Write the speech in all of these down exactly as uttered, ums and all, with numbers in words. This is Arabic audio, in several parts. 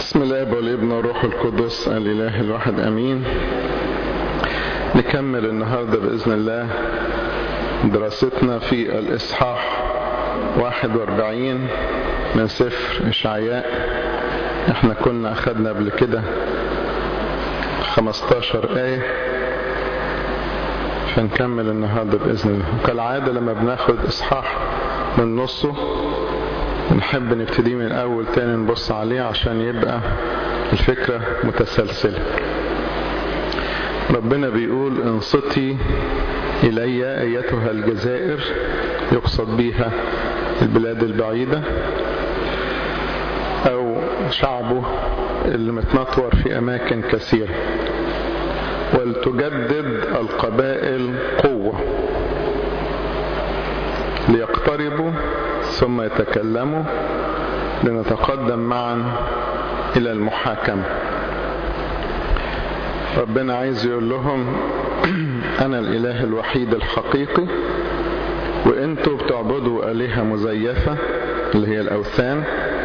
بسم الله والابن والروح القدس الإله الواحد أمين. نكمل النهاردة بإذن الله دراستنا في الإصحاح واحد واربعين من سفر إشعياء. احنا كنا أخذنا قبل كده خمستاشر آية، فنكمل النهاردة بإذن الله. كالعادة لما بناخد إصحاح من نصه نحب نبتدي من الأول تاني نبص عليه عشان يبقى الفكرة متسلسلة. ربنا بيقول: انصتي إلي أيتها الجزائر، يقصد بيها البلاد البعيدة أو شعبه اللي متنطور في أماكن كثيرة، ولتجدد القبائل قوة، ليقتربوا ثم يتكلموا، لنتقدم معا إلى المحاكمة. ربنا عايز يقول لهم: أنا الإله الوحيد الحقيقي، وإنتوا بتعبدوا آلهة مزيفة اللي هي الأوثان،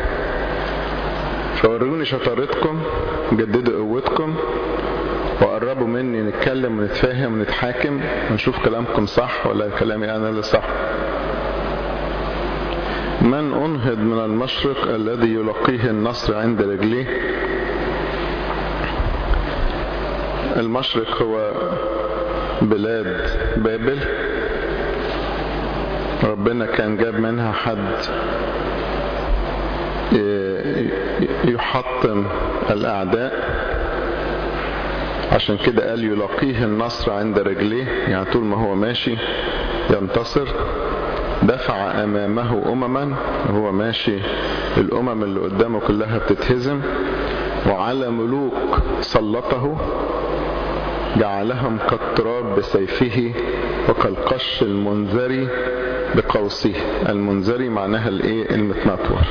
فوروني شطارتكم، جددوا قوتكم، وقربوا مني نتكلم ونتفاهم ونتحاكم ونشوف كلامكم صح ولا كلامي أنا اللي صح. من أنهض من المشرق الذي يلقيه النصر عند رجليه. المشرق هو بلاد بابل، ربنا كان جاب منها حد يحطم الأعداء، عشان كده قال يلقيه النصر عند رجليه، يعني طول ما هو ماشي ينتصر. دفع أمامه أمما، وهو ماشي الأمم اللي قدامه كلها بتتهزم. وعلى ملوك سلطه، جعلهم كالتراب بسيفه وكالقش المنذري بقوسه. المنذري معناها الايه؟ المتنطور.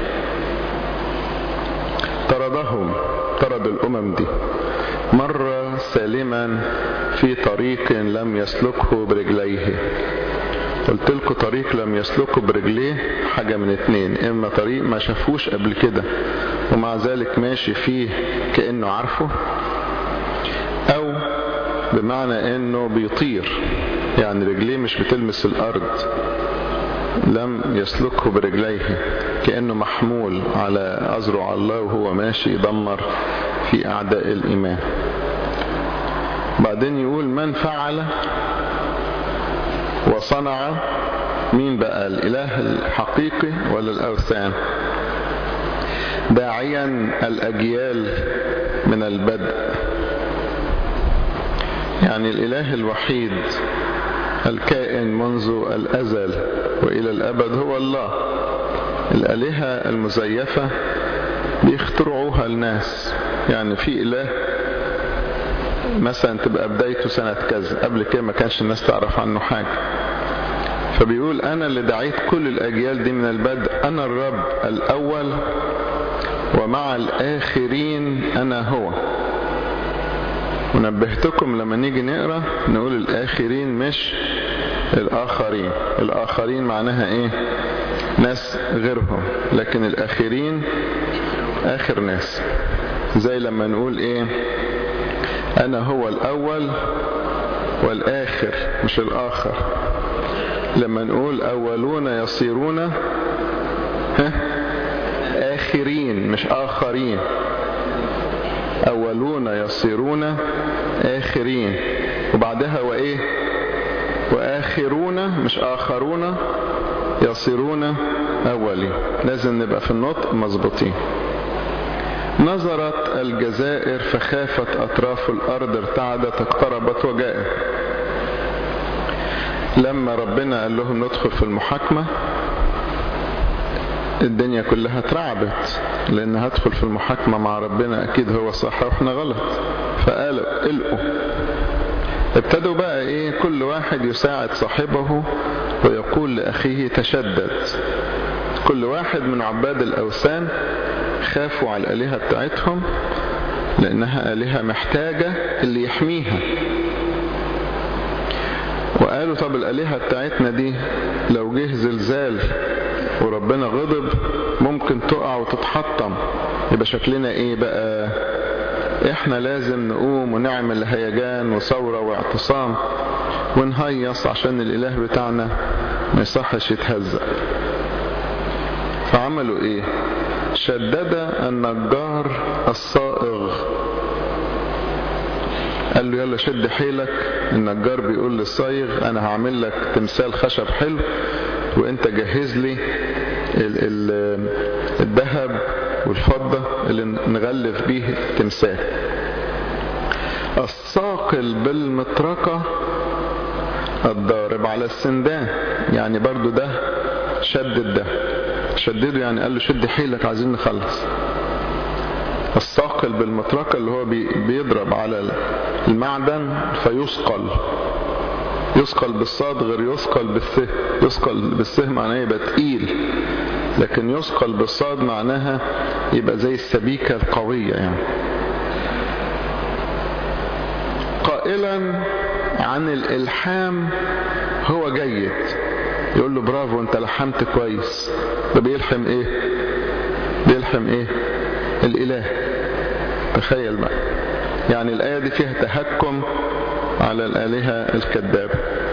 طردهم، طرد الأمم دي. مر سالما في طريق لم يسلكه برجليه. قلت لكم طريق لم يسلكه برجليه حاجة من اتنين: اما طريق ما شافوش قبل كده ومع ذلك ماشي فيه كأنه عارفه، او بمعنى انه بيطير، يعني رجليه مش بتلمس الارض. لم يسلكه برجليه، كأنه محمول على أذرع الله وهو ماشي يدمر في أعداء الإيمان. بعدين يقول: من فعل وصنع. مين بقى؟ الإله الحقيقي ولا الأوثان؟ داعيا الأجيال من البدء، يعني الإله الوحيد الكائن منذ الأزل وإلى الأبد هو الله. الآلهة المزيفة بيخترعوها الناس، يعني في إله مثلا تبقى بدايته سنة كذا، قبل كده ما كانش الناس تعرف عنه حاجة، فبيقول: أنا اللي دعيت كل الأجيال دي من البدء، أنا الرب الأول ومع الآخرين أنا هو. ونبهتكم لما نيجي نقرأ نقول الآخرين مش الآخرين. الآخرين معناها إيه؟ ناس غيرهم، لكن الآخرين آخر ناس. زي لما نقول إيه؟ أنا هو الأول والآخر، مش الآخر. لما نقول أولون يصيرون ها آخرين مش آخرين. أولون يصيرون آخرين، وبعدها وإيه؟ وآخرون مش آخرون يصيرون أولين. لازم نبقى في النطق مظبوطين. نظرت الجزائر فخافت أطراف الأرض، ارتعدت اقتربت وجاءت. لما ربنا قال لهم ندخل في المحاكمة الدنيا كلها اترعبت، لأن هدخل في المحاكمة مع ربنا أكيد هو صح وإحنا غلط. فقالوا قلقوا. ابتدوا بقى إيه؟ كل واحد يساعد صاحبه ويقول لأخيه تشدد. كل واحد من عباد الأوثان خافوا على الآلهة بتاعتهم، لأنها آلهة محتاجة اللي يحميها. وقالوا: طب الآلهة بتاعتنا دي لو جه زلزال وربنا غضب ممكن تقع وتتحطم، يبقى شكلنا ايه بقى؟ احنا لازم نقوم ونعمل هيجان وثورة واعتصام ونهيص عشان الاله بتاعنا ما يصحش يتهزأ. فعملوا ايه؟ شدد النجار الصائغ، قال له يلا شد حيلك. النجار بيقول للصايغ انا هعمل لك تمثال خشب حلو وانت جهز لي الذهب والفضة اللي نغلف بيه التمثال. الصاقل بالمطرقة الضارب على السندان، يعني برضو ده شدد ده شدده، يعني قال له شد حيلك عايزين نخلص. الصاقل بالمطرقة اللي هو بيضرب على المعدن فيثقل، يثقل بالصاد غير يثقل بالث. يثقل بالث معناه يبقى تقيل، لكن يثقل بالصاد معناها يبقى زي السبيكة القوية يعني. قائلا عن الإلحام هو جيد، يقول له برافو انت لحمت كويس. ده بيلحم ايه؟ بيلحم ايه؟ الإله. تخيل بقى، يعني الآية دي فيها تهكم على الآلهة الكذابة.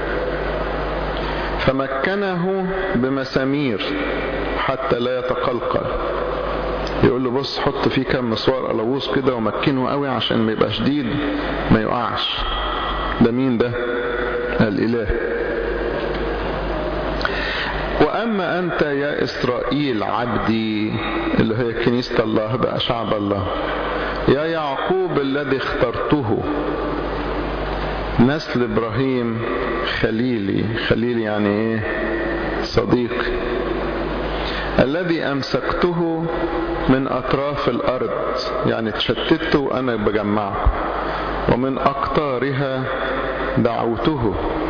فمكنه بمسامير حتى لا يتقلقل، يقول له بص حط فيه كم مسوار قلاووز كده ومكنه قوي عشان ما يبقى شديد ما يقعش. ده مين ده؟ الإله. وأما أنت يا إسرائيل عبدي، اللي هي كنيسة الله بقى شعب الله، يا يعقوب الذي اخترته، نسل إبراهيم خليلي. خليلي يعني إيه؟ صديقي. الذي أمسكته من أطراف الأرض، يعني تشتته وأنا بجمعه، ومن أقطارها دعوته.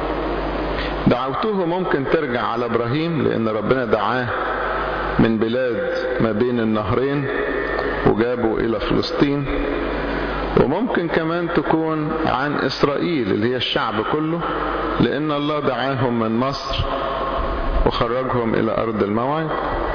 دعوته ممكن ترجع على إبراهيم، لأن ربنا دعاه من بلاد ما بين النهرين وجابه إلى فلسطين. وممكن كمان تكون عن إسرائيل اللي هي الشعب كله، لأن الله دعاهم من مصر وخرجهم إلى أرض الموعد.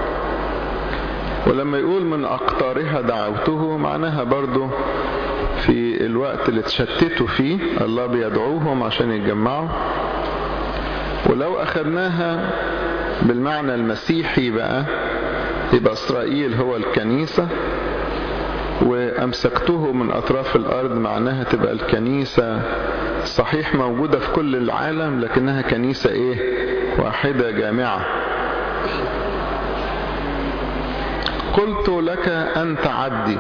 ولما يقول من أقطارها دعوته معناها برضو في الوقت اللي تشتتوا فيه الله بيدعوهم عشان يتجمعوا. ولو أخذناها بالمعنى المسيحي بقى، يبقى إسرائيل هو الكنيسة، وأمسكته من أطراف الأرض معناها تبقى الكنيسة صحيح موجودة في كل العالم، لكنها كنيسة إيه؟ واحدة جامعة. قلت لك أنت عبدي.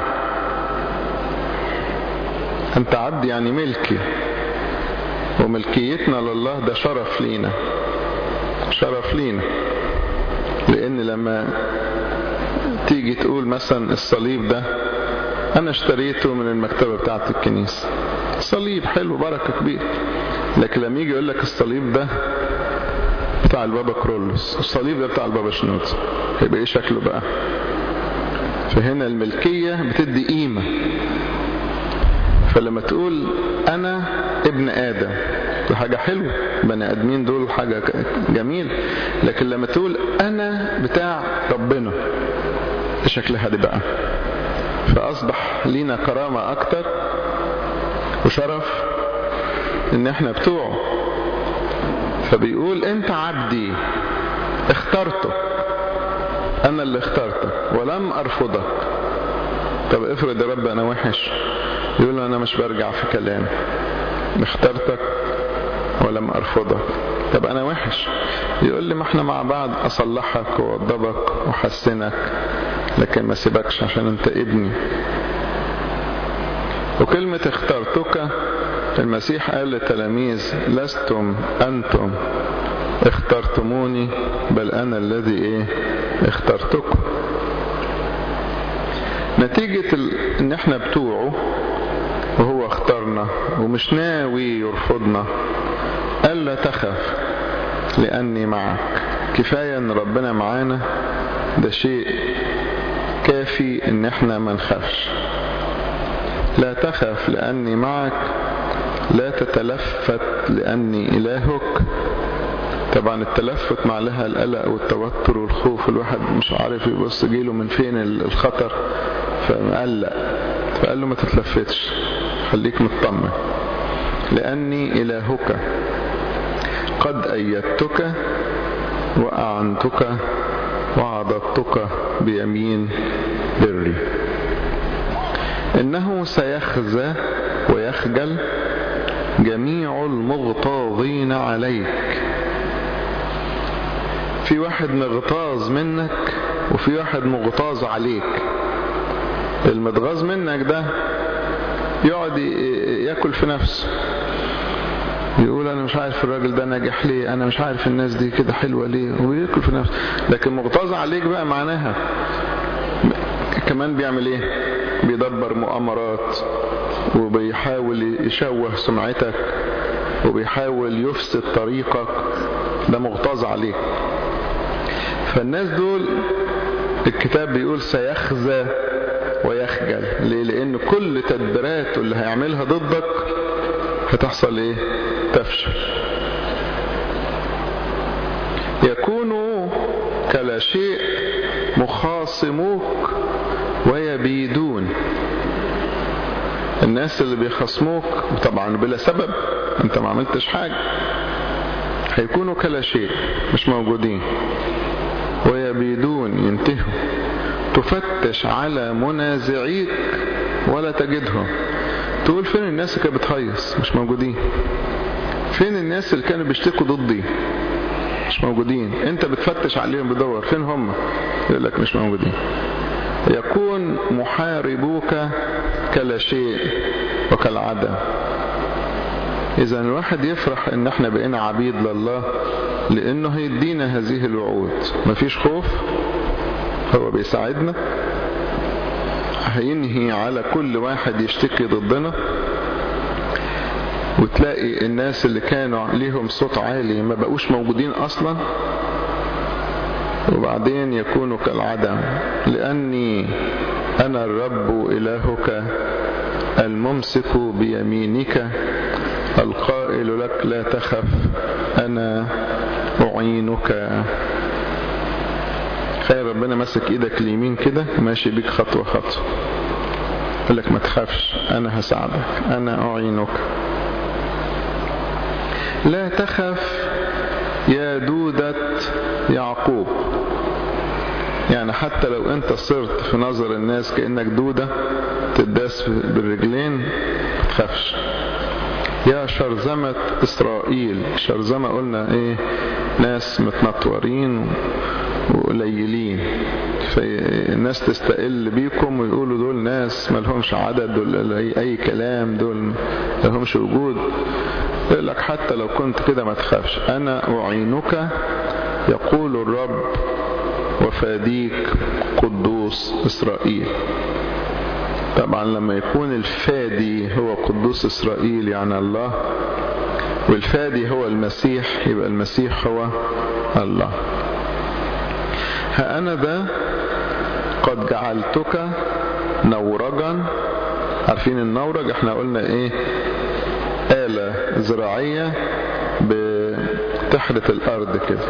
أنت عبدي يعني ملكي، وملكيتنا لله ده شرف لينا، شرف لينا. لأن لما تيجي تقول مثلا الصليب ده أنا اشتريته من المكتبة بتاعت الكنيسة، صليب حلو بركة كبير. لكن لما يجي يقول لك الصليب ده بتاع البابا كرولوس، الصليب ده بتاع البابا شنود، هيبقى ايه شكله بقى؟ فهنا الملكية بتدي قيمة. فلما تقول أنا ابن آدم دي حاجة حلوة، بني آدمين دول حاجة جميل. لكن لما تقول أنا بتاع ربنا، شكلها دي بقى. فأصبح لينا كرامة أكتر وشرف إن احنا بتوعه. فبيقول أنت عبدي اخترتك، أنا اللي اخترتك ولم أرفضك. طب افرض يا رب أنا وحش، يقول له أنا مش برجع في كلامي، اخترتك ولم أرفضك. طب أنا وحش، يقول لي ما احنا مع بعض أصلحك وأوضبك وحسنك، لكن ما سيبكش عشان أنت ابني. وكلمة اخترتك المسيح قال للتلاميذ لستم أنتم اخترتموني بل أنا الذي ايه اخترتكم. نتيجة ان احنا بتوعه وهو اختارنا ومش ناوي يرفضنا، قال لا تخف لأني معك. كفاية ان ربنا معانا، ده شيء كافي ان احنا ما نخافش. لا تخف لأني معك، لا تتلفت لأني إلهك. طبعا التلفت مع لها القلق والتوتر والخوف، الواحد مش عارف يبص جيله من فين الخطر، فمقلق، فقال له ما تتلفتش، خليك مطمن، لأني إلهك قد أيدتك وأعنتك وعضدتك بيمين بري. إنه سيخزى ويخجل جميع المغتاظين عليك. في واحد مغتاظ منك وفي واحد مغتاظ عليك. المتغاظ منك ده يقعد ياكل في نفسه، يقول انا مش عارف الراجل ده ناجح ليه، انا مش عارف الناس دي كده حلوة ليه، وياكل في نفسه. لكن مغتاظ عليك بقى معناها كمان بيعمل ايه؟ بيدبر مؤامرات، وبيحاول يشوه سمعتك، وبيحاول يفسد طريقك. ده مغتاظ عليك. فالناس دول الكتاب بيقول سيخزى ويخجل. ليه؟ لأن كل تدبيراته اللي هيعملها ضدك هتحصل ايه؟ تفشل. يكونوا كلا شيء مخاصموك ويبيدون. الناس اللي بيخصموك طبعا بلا سبب، انت ما عملتش حاجة، هيكونوا كلا شيء، مش موجودين. ويبيدون، ينتهوا. تفتش على منازعيك ولا تجدهم. تقول فين الناس اللي كانت بتهيص؟ مش موجودين. فين الناس اللي كانوا بيشتكوا ضدي؟ مش موجودين. انت بتفتش عليهم بدور فين هم؟ يقول لك مش موجودين. يكون محاربوك كلا شيء وكالعدم. إذا الواحد يفرح ان احنا بقينا عبيد لله، لانه هيدينا هذه الوعود. مفيش خوف، هو بيساعدنا، هينهي على كل واحد يشتكي ضدنا. وتلاقي الناس اللي كانوا ليهم صوت عالي ما بقوش موجودين اصلا، وبعدين يكونوا كالعدم. لاني انا الرب الهك الممسك بيمينك القائل لك لا تخف انا اعينك. خير ربنا ماسك ايدك اليمين كده ماشي بيك خطوة خطوة، يقول لك ما تخافش انا هساعدك، انا اعينك. لا تخف يا دودة يعقوب. يعني حتى لو انت صرت في نظر الناس كأنك دودة تداس بالرجلين، ما تخافش. يا شرذمة إسرائيل. شرذمة قلنا ايه؟ ناس متنطورين وقليلين، فالناس تستقل بيكم ويقولوا دول ناس مالهمش عدد، دول اي كلام، دول مالهمش وجود. يقول لك حتى لو كنت كده ما تخافش، انا اعينك يقول الرب وفاديك قدوس اسرائيل. طبعا لما يكون الفادي هو قدوس اسرائيل يعني الله، والفادي هو المسيح، يبقى المسيح هو الله. ها أنا ذا قد جعلتك نورجا. عارفين النورج؟ احنا قلنا ايه؟ آلة زراعية بتحرث الأرض كده.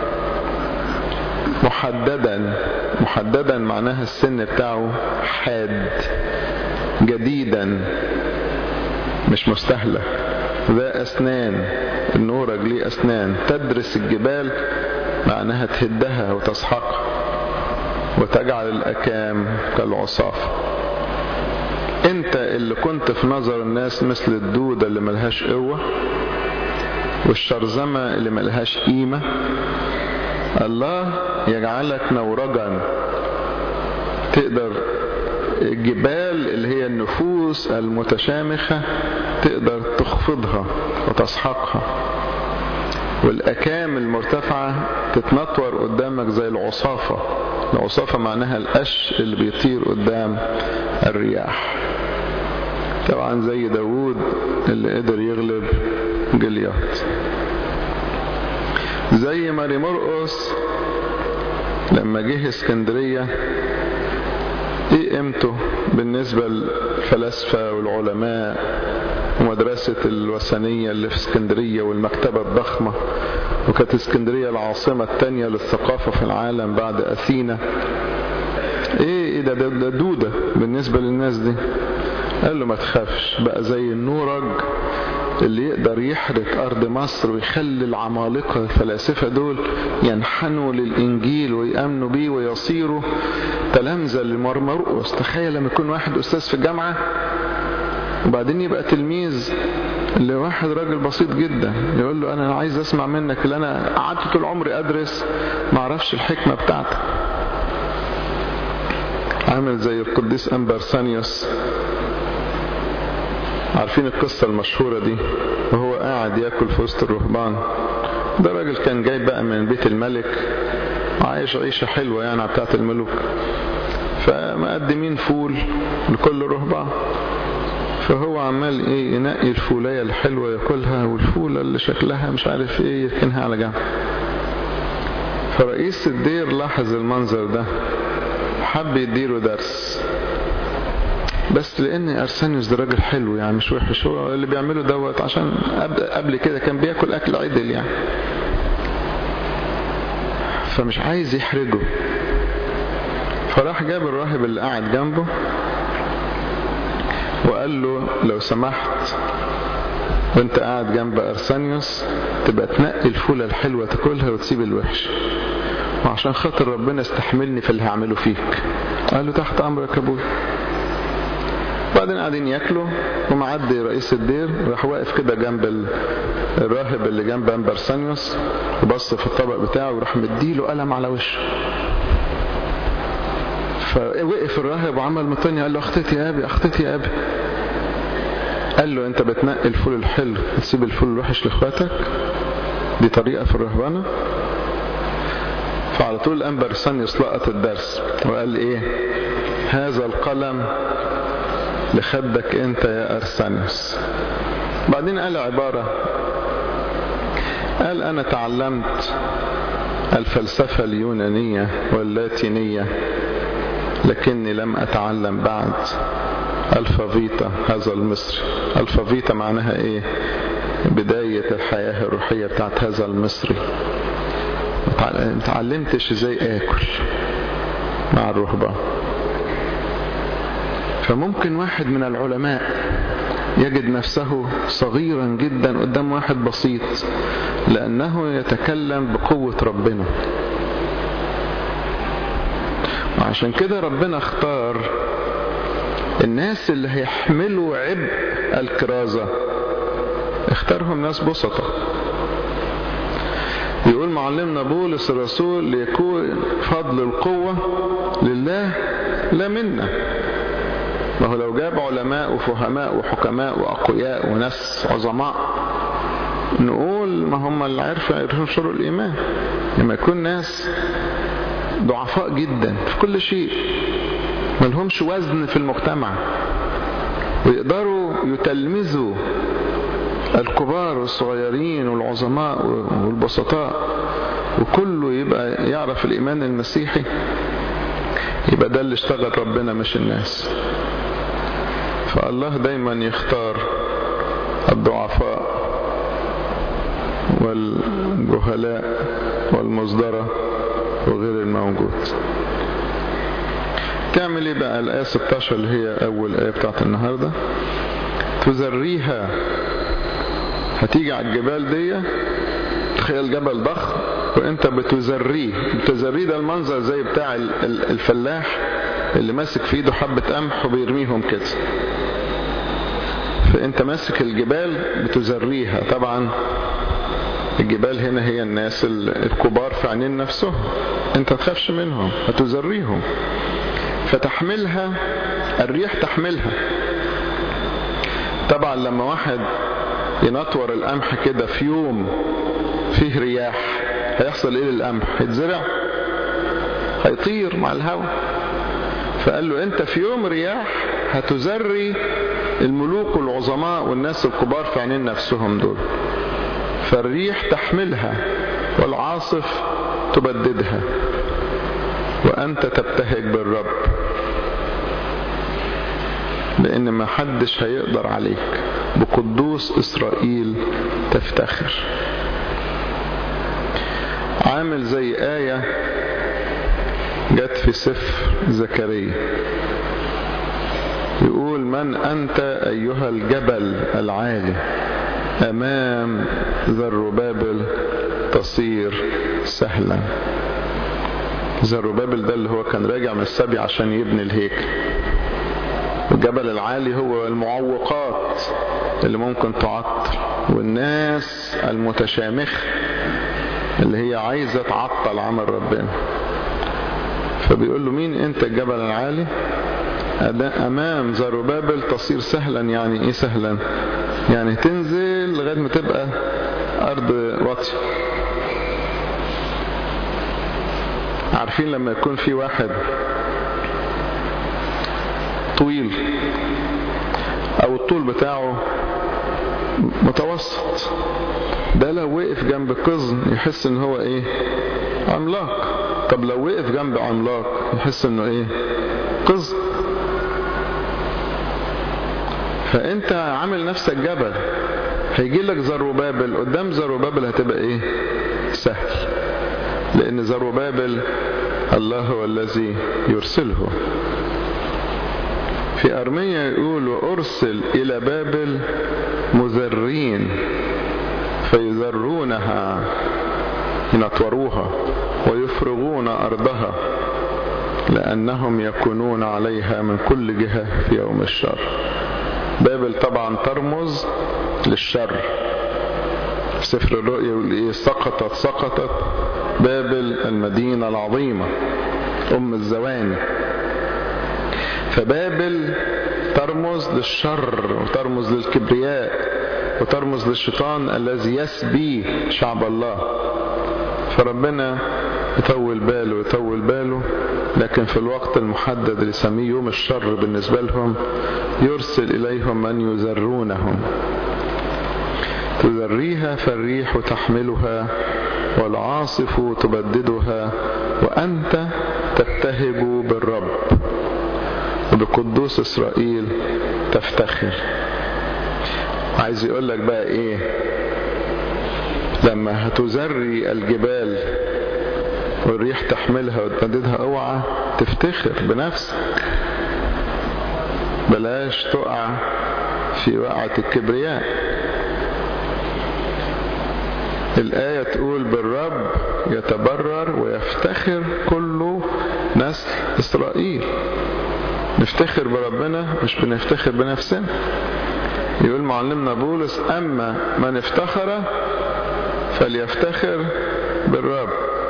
محددا. محددا معناها السن بتاعه حاد. جديدا مش مستهلك. ذا أسنان. النورج ليه أسنان. تدرس الجبال معناها تهدها وتسحقها، وتجعل الأكام كالعصاف. انت اللي كنت في نظر الناس مثل الدودة اللي ملهاش قوة والشرذمة اللي ملهاش قيمة، الله يجعلك نورجا. تقدر الجبال اللي هي النفوس المتشامخة تقدر تخفضها وتسحقها، والأكام المرتفعة تتنطور قدامك زي العصافة. العصافة معناها القش اللي بيطير قدام الرياح. طبعا زي داود اللي قدر يغلب جليات. زي ماري مرقس لما جه اسكندرية، ايه قيمته بالنسبة للفلاسفة والعلماء ومدرسة الوثنية اللي في اسكندرية والمكتبة الضخمة، وكانت اسكندرية العاصمة الثانية للثقافة في العالم بعد أثينا. ايه ايه ده, ده دودة بالنسبة للناس دي. قال له ما تخافش، بقى زي النورج اللي يقدر يحرق أرض مصر ويخلي العمالقة الفلاسفة دول ينحنوا للإنجيل ويأمنوا بيه ويصيروا تلامذة لمرمرقس. تخيل لما يكون واحد أستاذ في الجامعة وبعدين يبقى تلميذ لواحد راجل بسيط جدا، يقول له أنا عايز أسمع منك اللي أنا قعدت طول عمري أدرس ما أعرفش الحكمة بتاعتك. عامل زي القديس أمبرسانيوس، عارفين القصة المشهورة دي، وهو قاعد يأكل في وسط الرهبان. ده راجل كان جاي بقى من بيت الملك وعايش عيشة حلوة يعني بتاعت الملوك، فمقدمين فول لكل رهبان، فهو عمال ايه ينقي الفولية الحلوة يأكلها، والفولة اللي شكلها مش عارف ايه يركنها على جنب. فرئيس الدير لاحظ المنظر ده، حب يديله درس، بس لان ارسانيوس ده راجل حلو يعني مش وحش، هو اللي بيعمله دوت عشان قبل كده كان بياكل اكل عدل يعني، فمش عايز يحرجه. فراح جاب الراهب اللي قاعد جنبه وقال له لو سمحت وانت قاعد جنب ارسانيوس تبقى تنقي الفولة الحلوة تاكلها وتسيب الوحش، وعشان خاطر ربنا استحملني في اللي هعمله فيك. قال له تحت امرك يا ابوي. بعدين قاعدين ياكلوا ومعدي رئيس الدير، راح واقف كده جنب الراهب اللي جنب أمبرسانيوس وبص في الطبق بتاعه وراح مديله قلم على وشه. فوقف الراهب وعمل مطني، قال له اختتي يا ابي اختتي يا ابي. قال له انت بتنقي الفول الحلو وتسيب الفول الوحش لاخواتك؟ دي طريقة في الرهبانة؟ فعلى طول أمبرسانيوس لقط الدرس وقال ايه، هذا القلم لخدك انت يا أرسانيوس. بعدين قال عبارة، قال انا تعلمت الفلسفة اليونانية واللاتينية لكني لم اتعلم بعد الفافيتا هذا المصري. الفافيتا معناها ايه؟ بداية الحياة الروحية بتاعت هذا المصري. متعلمتش ازاي اكل مع الرهبان. فممكن واحد من العلماء يجد نفسه صغيرا جدا قدام واحد بسيط لأنه يتكلم بقوة ربنا. وعشان كده ربنا اختار الناس اللي هيحملوا عبء الكرازة، اختارهم ناس بسطة. يقول معلمنا بولس الرسول ليكون فضل القوة لله لا منا. ما هو لو جاب علماء وفهماء وحكماء وأقوياء وناس عظماء نقول ما هم اللي عرفوا ينشروا الإيمان. لما يكون ناس ضعفاء جدا في كل شيء ما لهمش وزن في المجتمع ويقدروا يتلمذوا الكبار والصغيرين والعظماء والبسطاء وكله يبقى يعرف الإيمان المسيحي، يبقى ده اللي اشتغل ربنا مش الناس. فالله دايما يختار الضعفاء والجهلاء والمصدرة وغير الموجود. تعمل ايه بقى الآية ستة عشر اللي هي أول آية بتاعت النهاردة؟ تزريها. هتيجي على الجبال دي، تخيل جبل ضخم وانت بتزريه. بتزريه ده المنظر زي بتاع الفلاح اللي ماسك في ايده حبة قمح وبيرميهم كده. فانت ماسك الجبال بتزريها. طبعا الجبال هنا هي الناس الكبار في عينين نفسهم، انت تخافش منهم، هتزريهم. فتحملها الريح تحملها. طبعا لما واحد ينطور القمح كده في يوم فيه رياح هيحصل ايه للقمح؟ هيتزرع؟ هيطير مع الهواء. فقال له انت في يوم رياح هتزري الملوك والعظماء والناس الكبار في عينين نفسهم دول. فالريح تحملها والعاصف تبددها وانت تبتهج بالرب، لان ما حدش هيقدر عليك، بقدوس اسرائيل تفتخر. عامل زي آية جت في سفر زكريا، يقول: من أنت أيها الجبل العالي، أمام زربابل تصير سهلا. زربابل ده اللي هو كان راجع من السبي عشان يبني الهيكل. الجبل العالي هو المعوقات اللي ممكن تعطل، والناس المتشامخة اللي هي عايزة تعطل عمل ربنا. فبيقول له: مين انت الجبل العالي؟ أمام زربابل تصير سهلا. يعني ايه سهلا؟ يعني تنزل لغاية ما تبقى أرض واطية. عارفين لما يكون في واحد طويل أو الطول بتاعه متوسط، ده لو وقف جنب قزم يحس ان هو ايه؟ عملاق. طب لو وقف جنب عملاق يحس انه ايه؟ قزم. فانت عامل نفسك جبل، هيجي لك زربابل، قدام زربابل هتبقى ايه؟ سهل، لان زربابل الله هو الذي يرسله. في أرمية يقول: وأرسل إلى بابل مزرين فيزرونها، ينطوروها ويفرغون أرضها، لأنهم يكونون عليها من كل جهة في يوم الشر. بابل طبعا ترمز للشر. في سفر الرؤيا يقول إيه؟ سقطت سقطت بابل المدينة العظيمة أم الزواني. فبابل ترمز للشر، وترمز للكبرياء، وترمز للشيطان الذي يسبي شعب الله. فربنا يطول باله يطول باله، لكن في الوقت المحدد اللي يسميه يوم الشر بالنسبة لهم يرسل إليهم من يزرونهم. تزريها فالريح تحملها والعاصف تبددها، وأنت تبتهج بالرب وبقدوس إسرائيل تفتخر. عايز يقول لك بقى ايه؟ لما هتزري الجبال والريح تحملها وتبددها، اوعى تفتخر بنفسك، بلاش تقع في وقعة الكبرياء. الآية تقول: بالرب يتبرر ويفتخر كل نسل إسرائيل. نفتخر بربنا، مش بنفتخر بنفسنا. يقول معلمنا بولس: أما من افتخر فليفتخر بالرب.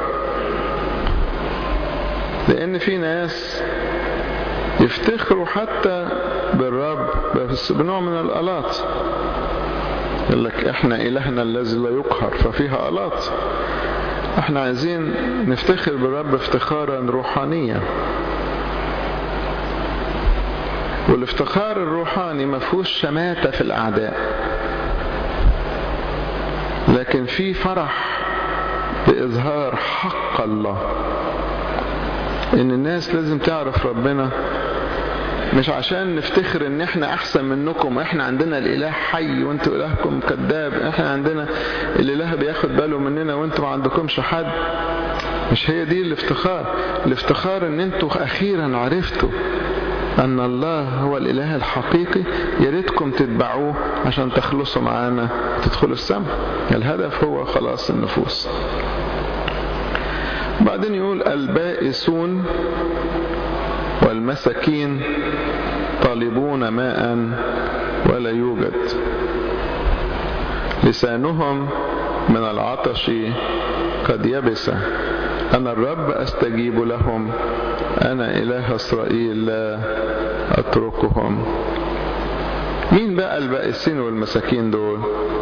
لأن في ناس يفتخروا حتى بالرب بس بنوع من الآلات. يقول لك: احنا إلهنا الذي لا يقهر، ففيها آلات. احنا عايزين نفتخر بالرب افتخارا روحانيا. والافتخار الروحاني ما فيهوش شماتة في الأعداء، لكن في فرح بإظهار حق الله. إن الناس لازم تعرف ربنا، مش عشان نفتخر إن إحنا أحسن منكم، إحنا عندنا الإله حي وإنتوا إلهكم كذاب، إحنا عندنا الإله بياخد باله مننا وإنتوا ما عندكمش حد. مش هي دي الافتخار. الافتخار إن إنتوا أخيرا عرفتوا أن الله هو الإله الحقيقي، يريدكم تتبعوه عشان تخلصوا معانا وتدخلوا السماء. الهدف هو خلاص النفوس. بعدين يقول: البائسون والمساكين طالبون ماء ولا يوجد، لسانهم من العطش قد يبس، أنا الرب أستجيب لهم، أنا إله إسرائيل لا أتركهم. مين بقى البائسين والمساكين دول؟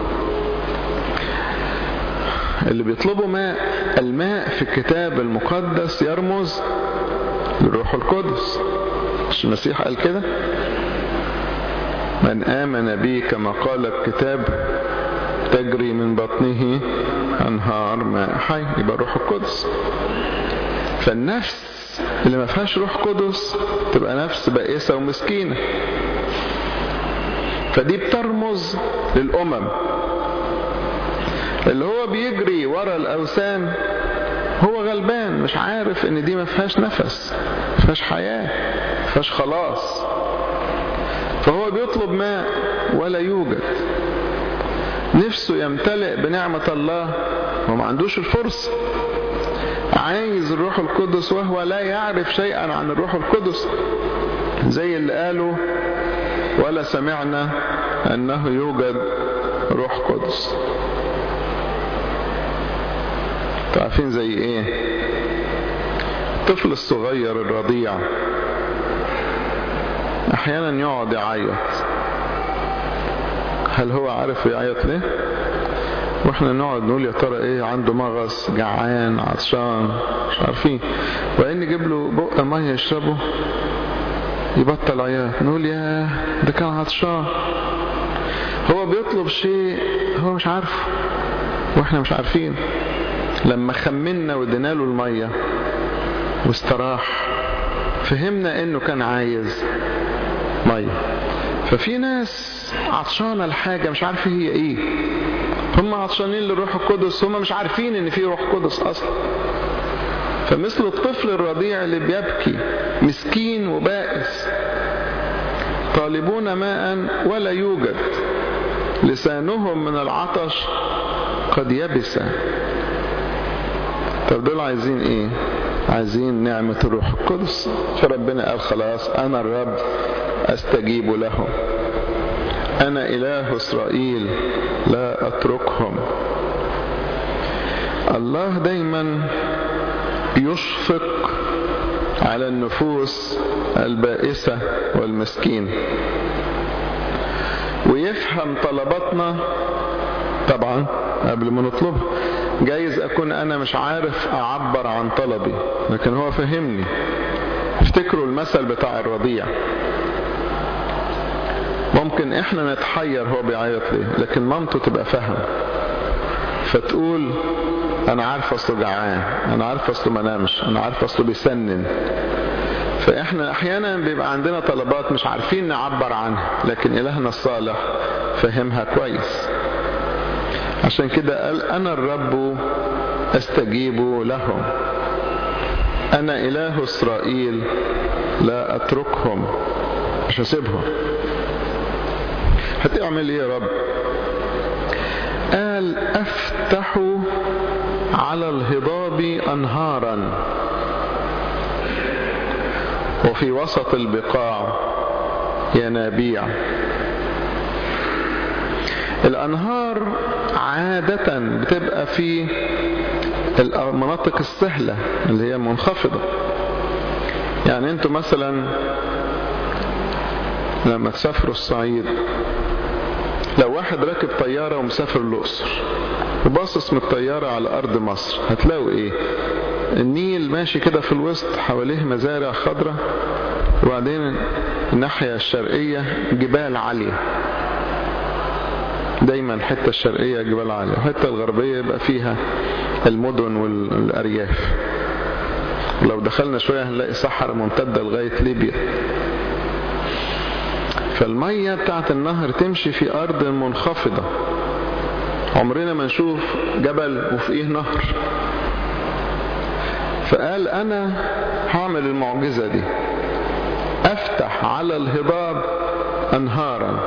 اللي بيطلبوا ماء. الماء في الكتاب المقدس يرمز للروح القدس. مش المسيح قال كده؟ من آمن بي كما قال الكتاب تجري من بطنه أنهار ماء حي. يبقى الروح القدس. فالنفس اللي ما فيهاش روح قدس تبقى نفس بائسة ومسكينة. فدي بترمز للأمم. اللي هو بيجري ورا الأوثان هو غلبان مش عارف ان دي ما فيهاش نفس، ما فيهاش حياة، ما فيهاش خلاص، فهو بيطلب ماء ولا يوجد. نفسه يمتلئ بنعمة الله وما عندوش الفرصة. عايز الروح القدس وهو لا يعرف شيئا عن الروح القدس، زي اللي قالوا ولا سمعنا أنه يوجد روح قدس. تعرفين زي ايه؟ الطفل الصغير الرضيع احيانا يقعد يعيط. هل هو عارف يعيط ليه؟ واحنا نقعد نقول يا ترى ايه، عنده مغص، جعان، عطشان، مش عارفين، وان نجيب له بق ميه يشربه يبطل عياط، نقول يا ده كان عطشان. هو بيطلب شيء هو مش عارفه واحنا مش عارفين. لما خمنا ودينا له الميه واستراح فهمنا انه كان عايز ميه. ففي ناس عطشانه لحاجه مش عارفه هي ايه، هم عطشانين للروح القدس، هم مش عارفين ان في روح قدس اصلا. فمثل الطفل الرضيع اللي بيبكي مسكين وبائس، طالبون ماء ولا يوجد، لسانهم من العطش قد يبس. طب دول عايزين ايه؟ عايزين نعمة الروح القدس. فربنا قال خلاص انا الرب استجيب لهم، انا اله اسرائيل لا اتركهم. الله دايما يشفق على النفوس البائسة والمسكين، ويفهم طلباتنا طبعا قبل ما نطلبها. جايز اكون انا مش عارف اعبر عن طلبي لكن هو فهمني. افتكروا المثل بتاع الرضيع، ممكن احنا نتحير هو بيعيط ليه، لكن مامته تبقى فاهم فتقول انا عارف اصله جعان، انا عارف اصله ما نامش، انا عارف اصله بيسنن. فاحنا احيانا بيبقى عندنا طلبات مش عارفين نعبر عنها، لكن الهنا الصالح فهمها كويس. عشان كده قال انا الرب استجيب لهم، انا اله اسرائيل لا اتركهم، مش هسيبهم. هتعمل ايه يا رب؟ قال افتح على الهضاب انهارا وفي وسط البقاع ينابيع. الانهار عادة بتبقى في المناطق السهلة اللي هي منخفضة. يعني انتوا مثلا لما تسافروا الصعيد، لو واحد راكب طيارة ومسافر الأقصر وباصص من الطيارة على أرض مصر، هتلاقوا إيه؟ النيل ماشي كده في الوسط، حواليه مزارع خضراء، وبعدين الناحية الشرقية جبال عالية. دايما الحتة الشرقية جبال عالية، والحتة الغربية يبقى فيها المدن والأرياف. لو دخلنا شوية هنلاقي صحراء ممتدة لغاية ليبيا. فالمية بتاعت النهر تمشي في أرض منخفضة، عمرنا ما نشوف جبل وفيه نهر. فقال أنا هعمل المعجزة دي، أفتح على الهضاب أنهارا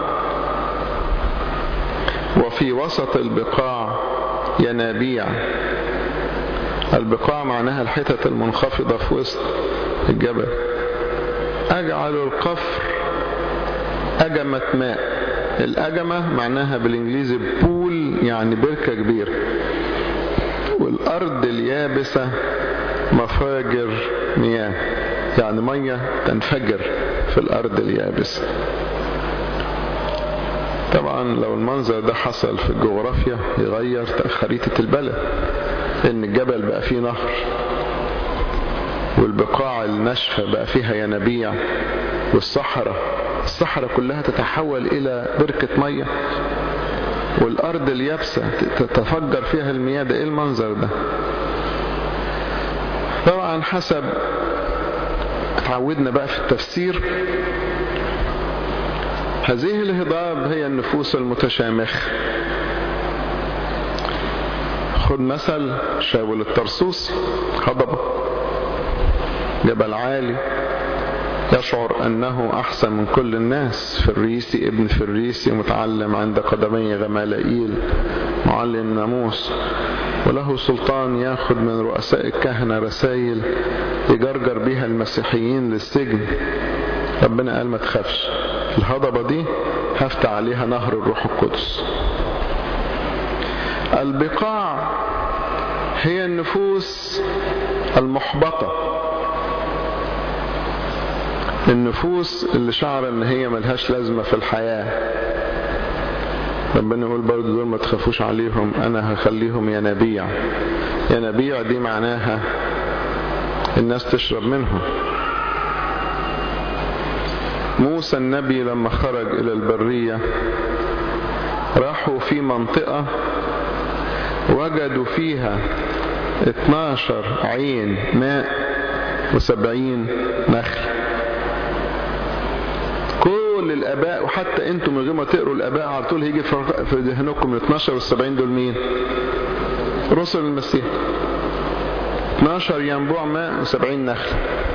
وفي وسط البقاع ينابيع. البقاع معناها الحتت المنخفضة في وسط الجبل. أجعل القفر أجمة ماء. الأجمة معناها بالإنجليزي بول، يعني بركة كبيرة. والأرض اليابسة مفاجر مياه، يعني مية تنفجر في الأرض اليابسة. طبعا لو المنظر ده حصل في الجغرافيا يغير خريطة البلد، إن الجبل بقى فيه نهر، والبقاع الناشفة بقى فيها ينابيع، والصحراء الصحراء كلها تتحول إلى بركة مية، والأرض اليابسة تتفجر فيها المياه. ده إيه المنظر ده؟ طبعا حسب تعودنا بقى في التفسير، هذه الهضاب هي النفوس المتشامخة. خد مثل شاول الطرسوسي، هضبة جبل عالي، يشعر أنه أحسن من كل الناس، فريسي ابن فريسي، متعلم عند قدمي غمالائيل معلم ناموس، وله سلطان ياخد من رؤساء الكهنة رسائل يجرجر بيها المسيحيين للسجن. ربنا قال ما تخافش، الهضبة دي هفتح عليها نهر الروح القدس. البقاع هي النفوس المحبطة، النفوس اللي شعر ان هي ملهاش لازمة في الحياة. ربنا يقول برضو دول ما تخافوش عليهم، انا هخليهم ينابيع. ينابيع دي معناها الناس تشرب منهم. موسى النبي لما خرج الى البرية راحوا في منطقة وجدوا فيها اتناشر عين ماء وسبعين نخل. كل الاباء، وحتى انتم من غير ما تقروا الاباء على طول هيجي في ذهنكم ال اتناشر والسبعين دول مين؟ رسل المسيح. اتناشر ينبوع ماء وسبعين نخل.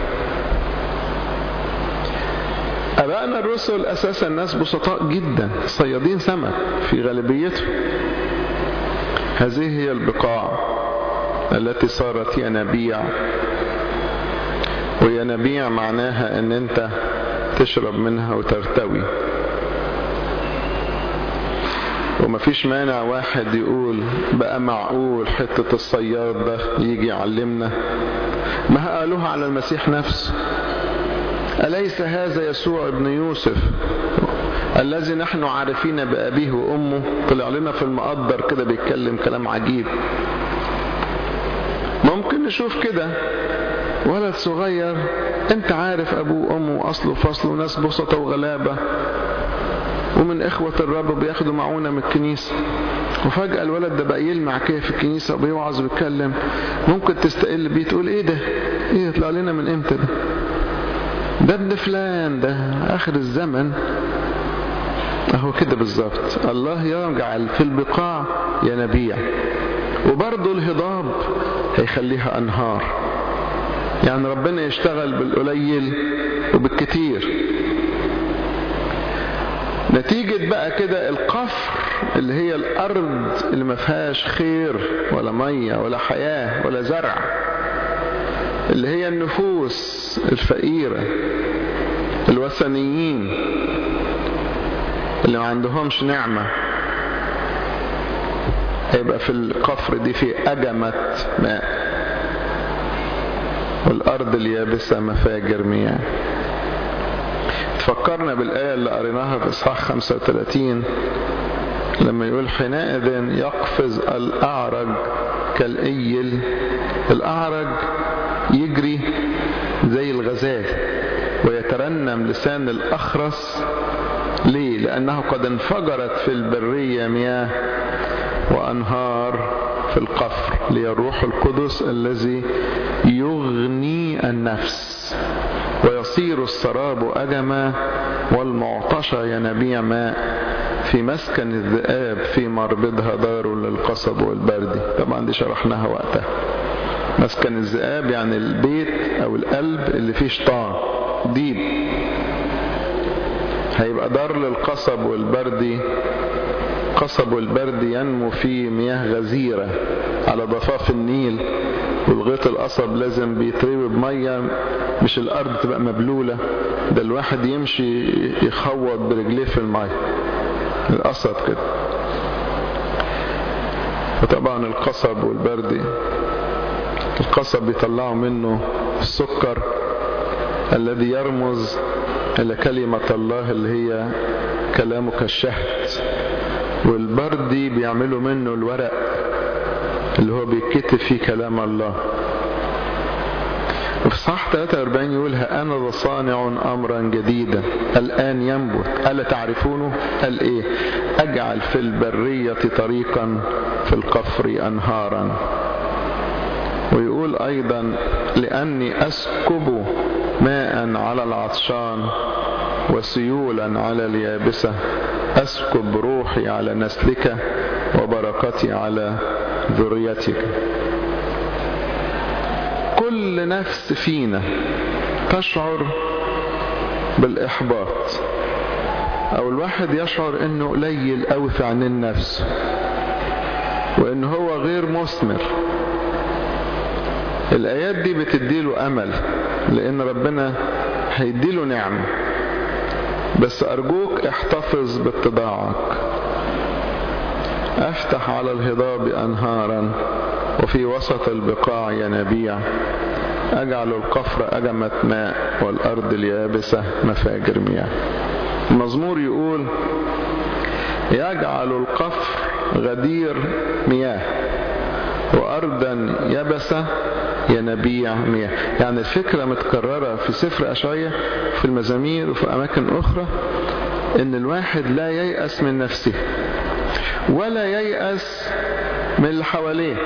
ابائنا الرسل اساسا ناس بسطاء جدا، صيادين سمك في غالبيتهم. هذه هي البقاع التي صارت ينابيع، وينابيع معناها ان انت تشرب منها وترتوي. ومفيش مانع واحد يقول بقى معقول حتة الصياد ده يجي يعلمنا؟ ما قالوها على المسيح نفسه، أليس هذا يسوع ابن يوسف الذي نحن عارفين بأبيه وأمه؟ طلع لنا في المقدر كده بيتكلم كلام عجيب. ممكن نشوف كده ولد صغير انت عارف ابوه وامه واصله وفصله وناس بسطة وغلابة ومن اخوة الرب بياخدوا معونة من الكنيسة، وفجأة الولد ده بقى يلمع كده في الكنيسة وبيوعظ وبيتكلم. ممكن تستقل بيه تقول ايه ده؟ ايه يطلع لنا من امتى ده؟ ده ابن فلان، ده اخر الزمن. اهو كده بالظبط، الله يجعل في البقاع ينابيع، وبرضه الهضاب هيخليها انهار. يعني ربنا يشتغل بالقليل وبالكتير. نتيجة بقى كده القفر اللي هي الارض اللي ما فيهاش خير ولا مية ولا حياة ولا زرع، اللي هي النفوس الفقيرة الوثنيين اللي ما عندهمش نعمة، هيبقى في القفر دي في أجمة ماء، والأرض اليابسة مفاجر مياه. تفكرنا بالآية اللي قريناها في إصحاح خمسة وثلاثين لما يقول حينئذ يقفز الأعرج كالإيل. الأعرج يجري زي الغزال ويترنم لسان الأخرس. ليه؟ لأنه قد انفجرت في البرية مياه وأنهار في القفر، لي الروح القدس الذي يغني النفس، ويصير السراب أجما والمعطشة ينابيع ماء، في مسكن الذئاب في مربدها دار للقصب والبرد. طبعا دي شرحناها وقتها. مسكن الذئاب يعني البيت أو القلب اللي فيه شيطان ديب، هيبقى دار للقصب والبرد. قصب والبرد ينمو فيه مياه غزيرة على ضفاف النيل، والغيط القصب لازم بيتروي بمية، مش الأرض تبقى مبلولة، ده الواحد يمشي يخوض برجليه في المية القصب كده. وطبعا القصب والبرد، القصب بيطلعوا منه السكر الذي يرمز إلى كلمة الله اللي هي كلامك الشهد، والبرد بيعملوا منه الورق اللي هو بيتكتب فيه كلام الله. وفي صح ثلاثة وأربعين يقول ها أنا ذا صانع أمرا جديدا الآن ينبت ألا تعرفونه؟ قال إيه؟ أجعل في البرية طريقا في القفر أنهارا. ويقول أيضا لأني أسكب ماء على العطشان وسيولا على اليابسة، أسكب روحي على نسلك وبركتي على ذريتك. كل نفس فينا تشعر بالإحباط، أو الواحد يشعر إنه قليل أوي في عين النفس، وإنه هو غير مثمر. الآيات دي بتديله أمل، لأن ربنا هيديله نعمة. بس أرجوك احتفظ باتضاعك. أفتح على الهضاب أنهارا، وفي وسط البقاع ينابيع. أجعل القفر أجمة ماء، والأرض اليابسة مفاجر مياه. المزمور يقول يجعل القفر غدير مياه، وأرضا يبسة ينابيع مياه. يعني الفكرة متكررة في سفر أشعياء، في المزامير وفي أماكن أخرى، إن الواحد لا ييأس من نفسه ولا ييأس من اللي حواليه.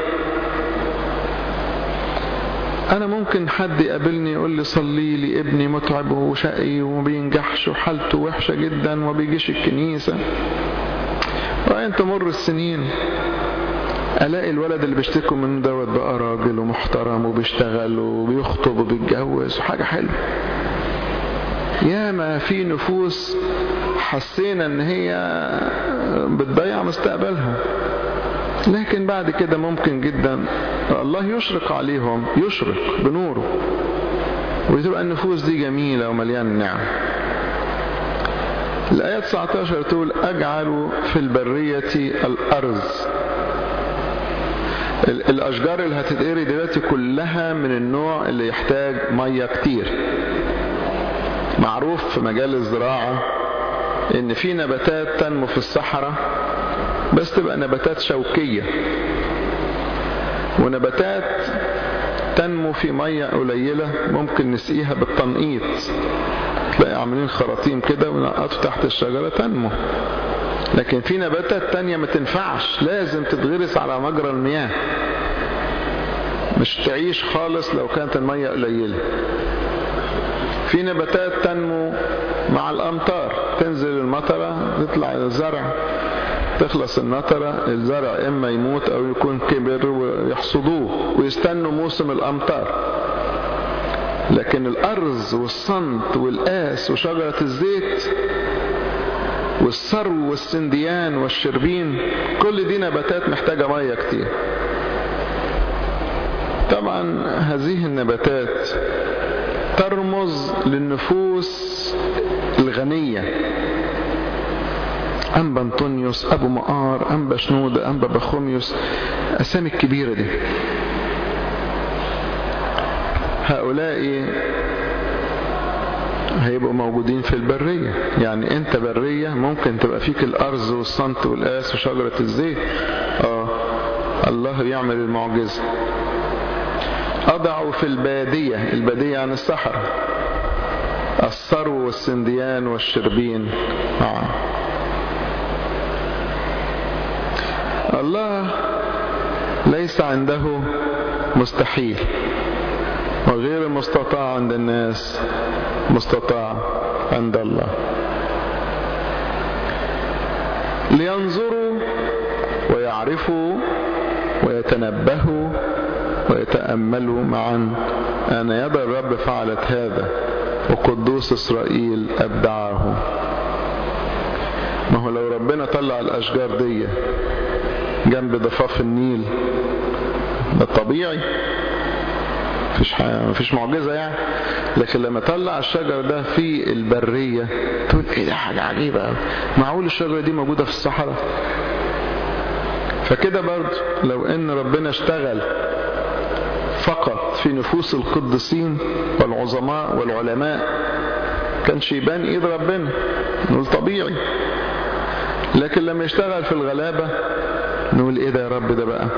أنا ممكن حد يقابلني يقول لي صلي لي، ابني متعب وشقي وما بينجحش وحالته وحشة جدا وما بيجيش الكنيسة. وأنت تمر السنين ألاقي الولد اللي بيشتكوا منه دوت بقى راجل ومحترم وبيشتغل وبيخطب وبيتجوز وحاجة حلوة. ياما في نفوس حسينا ان هي بتضيع مستقبلها، لكن بعد كده ممكن جدا الله يشرق عليهم، يشرق بنوره، وتبقى النفوس دي جميلة ومليانة نعم. الآية تسعة عشر تقول أجعل في البرية الأرز. الأشجار اللي هتتقري دلوقتي كلها من النوع اللي يحتاج مية كتير. معروف في مجال الزراعة إن في نباتات تنمو في الصحراء بس تبقى نباتات شوكية، ونباتات تنمو في مية قليلة ممكن نسقيها بالتنقيط. تلاقي عاملين خراطيم كده ونقطوا تحت الشجرة تنمو. لكن في نباتات تانية ما تنفعش، لازم تتغرس على مجرى المياه، مش تعيش خالص لو كانت المية قليلة. في نباتات تنمو مع الأمطار، تنزل المطرة تطلع الزرع، تخلص النطرة الزرع إما يموت أو يكون كبر ويحصدوه ويستنوا موسم الأمطار. لكن الأرز والصنت والقاس وشجرة الزيت والسرو والسنديان والشربين، كل دي نباتات محتاجة مية كتير. طبعا هذه النباتات ترمز للنفوس الغنية. أنبا أنطونيوس، أبو مقار، أنبا شنودة، أنبا بخوميوس، أسامي الكبيرة دي. هؤلاء هيبقوا موجودين في البرية. يعني انت برية ممكن تبقى فيك الأرز والصنت والقاس وشجرة الزيت. آه الله يعمل المعجزة. أضعوا في البادية، البادية عن الصحراء، السرو والسنديان والشربين معا. الله ليس عنده مستحيل، وغير المستطاع عند الناس مستطاع عند الله. لينظروا ويعرفوا ويتنبهوا ويتأملوا معا أن يد الرب فعلت هذا، وقدوس إسرائيل أبدعه. ما هو لو ربنا طلع الأشجار دي جنب ضفاف النيل ده طبيعي، مفيش حاجة، مفيش معجزة يعني. لكن لما طلع الشجر ده في البرية تقول ايه ده، حاجة عجيبة، معقول الشجرة دي موجودة في الصحراء؟ فكده برضو لو ان ربنا اشتغل فقط في نفوس القديسين والعظماء والعلماء كانش يبان ايد ربنا، نقول طبيعي. لكن لما يشتغل في الغلابة نقول ايه ده يا رب ده بقى،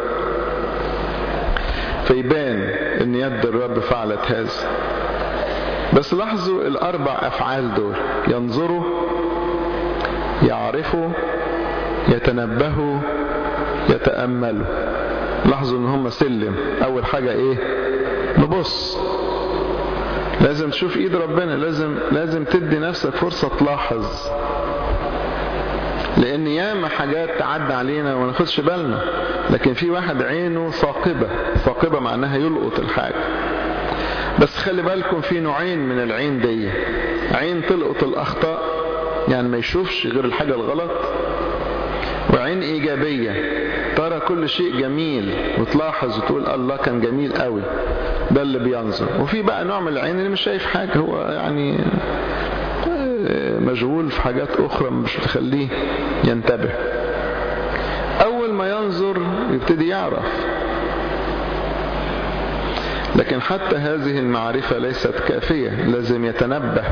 فيبان ان يد الرب فعلت هذا. بس لاحظوا الاربع افعال دول، ينظروا، يعرفوا، يتنبهوا، يتأملوا. لاحظوا ان هم سلم. اول حاجة ايه؟ نبص، لازم تشوف ايد ربنا، لازم لازم تدي نفسك فرصة تلاحظ. لان ياما حاجات تعدى علينا وما ناخدش بالنا، لكن في واحد عينه ثاقبة. ثاقبة معناها يلقط الحاجة. بس خلي بالكم في نوعين من العين دي، عين تلقط الأخطاء يعني ما يشوفش غير الحاجة الغلط، وعين إيجابية ترى كل شيء جميل وتلاحظ وتقول الله كان جميل قوي، ده اللي بينظر. وفي بقى نوع من العين اللي مش شايف حاجة، هو يعني مشغول في حاجات أخرى مش بتخليه ينتبه. أول ما ينظر يبتدي يعرف، لكن حتى هذه المعرفة ليست كافية، لازم يتنبه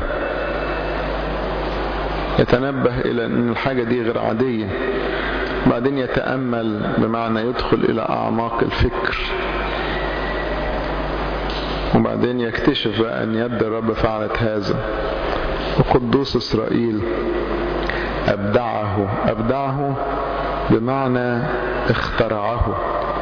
يتنبه إلى أن الحاجة دي غير عادية. بعدين يتأمل بمعنى يدخل إلى أعماق الفكر، وبعدين يكتشف أن يد الرب فعلت هذا. وقدوس إسرائيل أبدعه. أبدعه بمعنى اخترعه،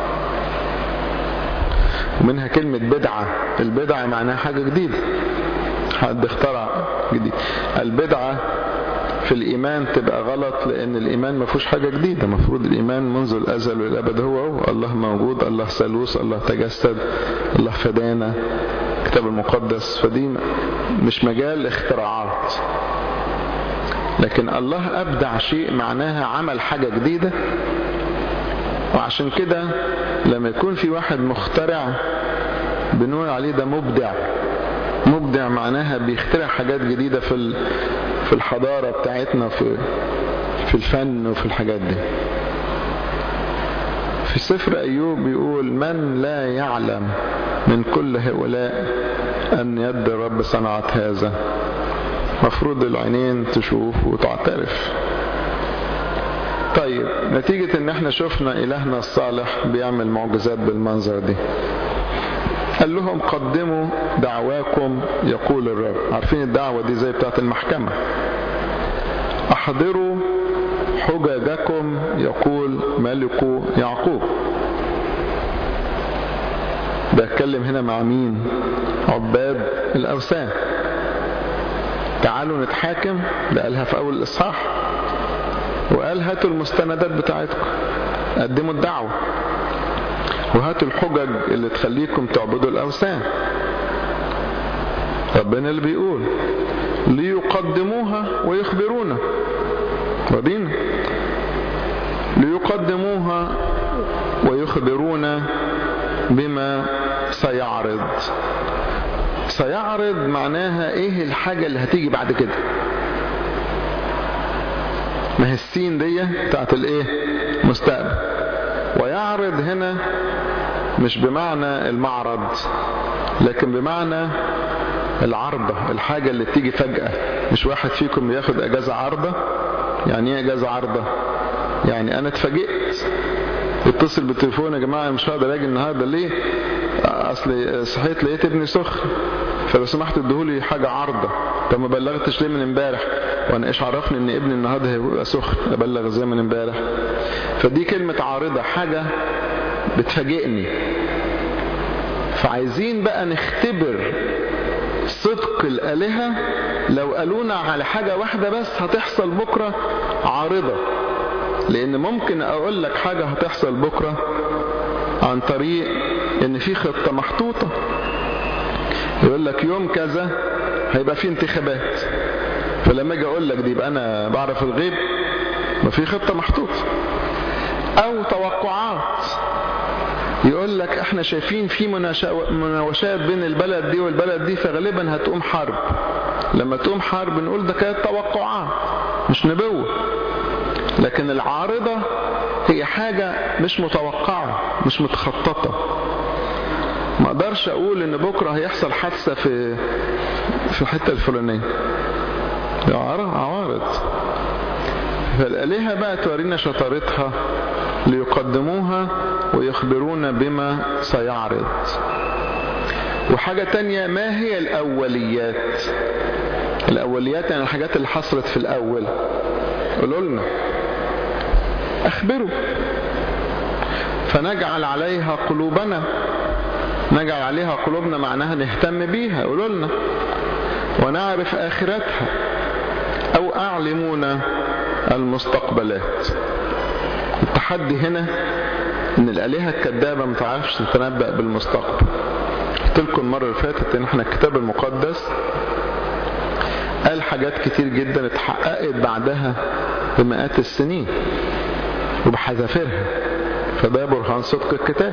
ومنها كلمة بدعة. البدعة معناها حاجة جديدة، حد اخترع جديد. البدعة في الإيمان تبقى غلط، لأن الإيمان ما فيهوش حاجة جديدة. مفروض الإيمان منذ الأزل والأبد هو هو، الله موجود، الله ثالوث، الله تجسد، الله فدانا، الكتاب المقدس. فدي مش مجال اختراعات، لكن الله أبدع شيء معناها عمل حاجة جديدة. وعشان كده لما يكون في واحد مخترع بنقول عليه ده مبدع. مبدع معناها بيخترع حاجات جديدة في في الحضارة بتاعتنا، في في الفن وفي الحاجات دي. في سفر أيوب بيقول من لا يعلم من كل هؤلاء أن يد الرب صنعت هذا. مفروض العينين تشوف وتعترف. طيب نتيجة ان احنا شفنا إلهنا الصالح بيعمل معجزات بالمنظر دي، قال لهم قدموا دعواكم يقول الرب. عارفين الدعوة دي زي بتاعت المحكمة. احضروا حججكم يقول ملك يعقوب. بتكلم هنا مع مين؟ عباد الأوثان. تعالوا نتحاكم، ده قالها في أول الإصحاح، وقال هاتوا المستندات بتاعتكم، قدموا الدعوة، وهاتوا الحجج اللي تخليكم تعبدوا الأوثان. ربنا اللي بيقول ليقدموها ويخبرونا. رضينا ليقدموها ويخبرونا بما سيعرض. سيعرض معناها ايه الحاجة اللي هتيجي بعد كده. ما هي السين دي بتاعت الايه؟ مستقبل. ويعرض هنا مش بمعنى المعرض، لكن بمعنى العرضة، الحاجة اللي تيجي فجأة. مش واحد فيكم بياخد اجازة عرضة. يعني ايه اجازة عرضة؟ يعني انا اتفاجئت، اتصل بالتليفون يا جماعة مش هقدر اجي النهاردة. ليه؟ اصل صحيت لقيت ابني سخن، فلو سمحت ادهولي حاجة عرضة. طب ما بلغتش ليه من امبارح؟ وانا ايش عرفني ان ابني النهارده هيبقى سخن؟ ابلغ ازاي من امبارح؟ فدي كلمة عارضة، حاجة بتفاجئني. فعايزين بقى نختبر صدق الآلهة. لو قالونا على حاجة واحدة بس هتحصل بكرة عارضة، لان ممكن اقول لك حاجة هتحصل بكرة عن طريق ان في خطة محطوطة. يقول لك يوم كذا هيبقى في انتخابات، فلما اجي اقول لك دي يبقى انا بعرف الغيب؟ ما في خطة محطوطة. او توقعات، يقول لك احنا شايفين في مناوشات بين البلد دي والبلد دي، فغالبا هتقوم حرب. لما تقوم حرب نقول ده كانت توقعات مش نبوة. لكن العارضة هي حاجة مش متوقعة، مش متخططة. ما اقدرش اقول ان بكرة هيحصل حادثة في في الحتة الفلانية. عوارض. فالآلهة بقى تورينا شطارتها، ليقدموها ويخبرونا بما سيعرض. وحاجة تانية، ما هي الأوليات؟ الأوليات يعني الحاجات اللي حصلت في الأول. قولوا لنا، أخبروا فنجعل عليها قلوبنا. نجعل عليها قلوبنا معناها نهتم بيها. قولوا لنا ونعرف آخرتها. أو أعلمونا المستقبلات. التحدي هنا ان الآلهة الكذابة ما تعرفش تتنبأ بالمستقبل. قلت لكم المرة اللي فاتت ان احنا الكتاب المقدس قال حاجات كتير جدا اتحققت بعدها بمئات السنين وبحذافيرها، فده برهان صدق الكتاب.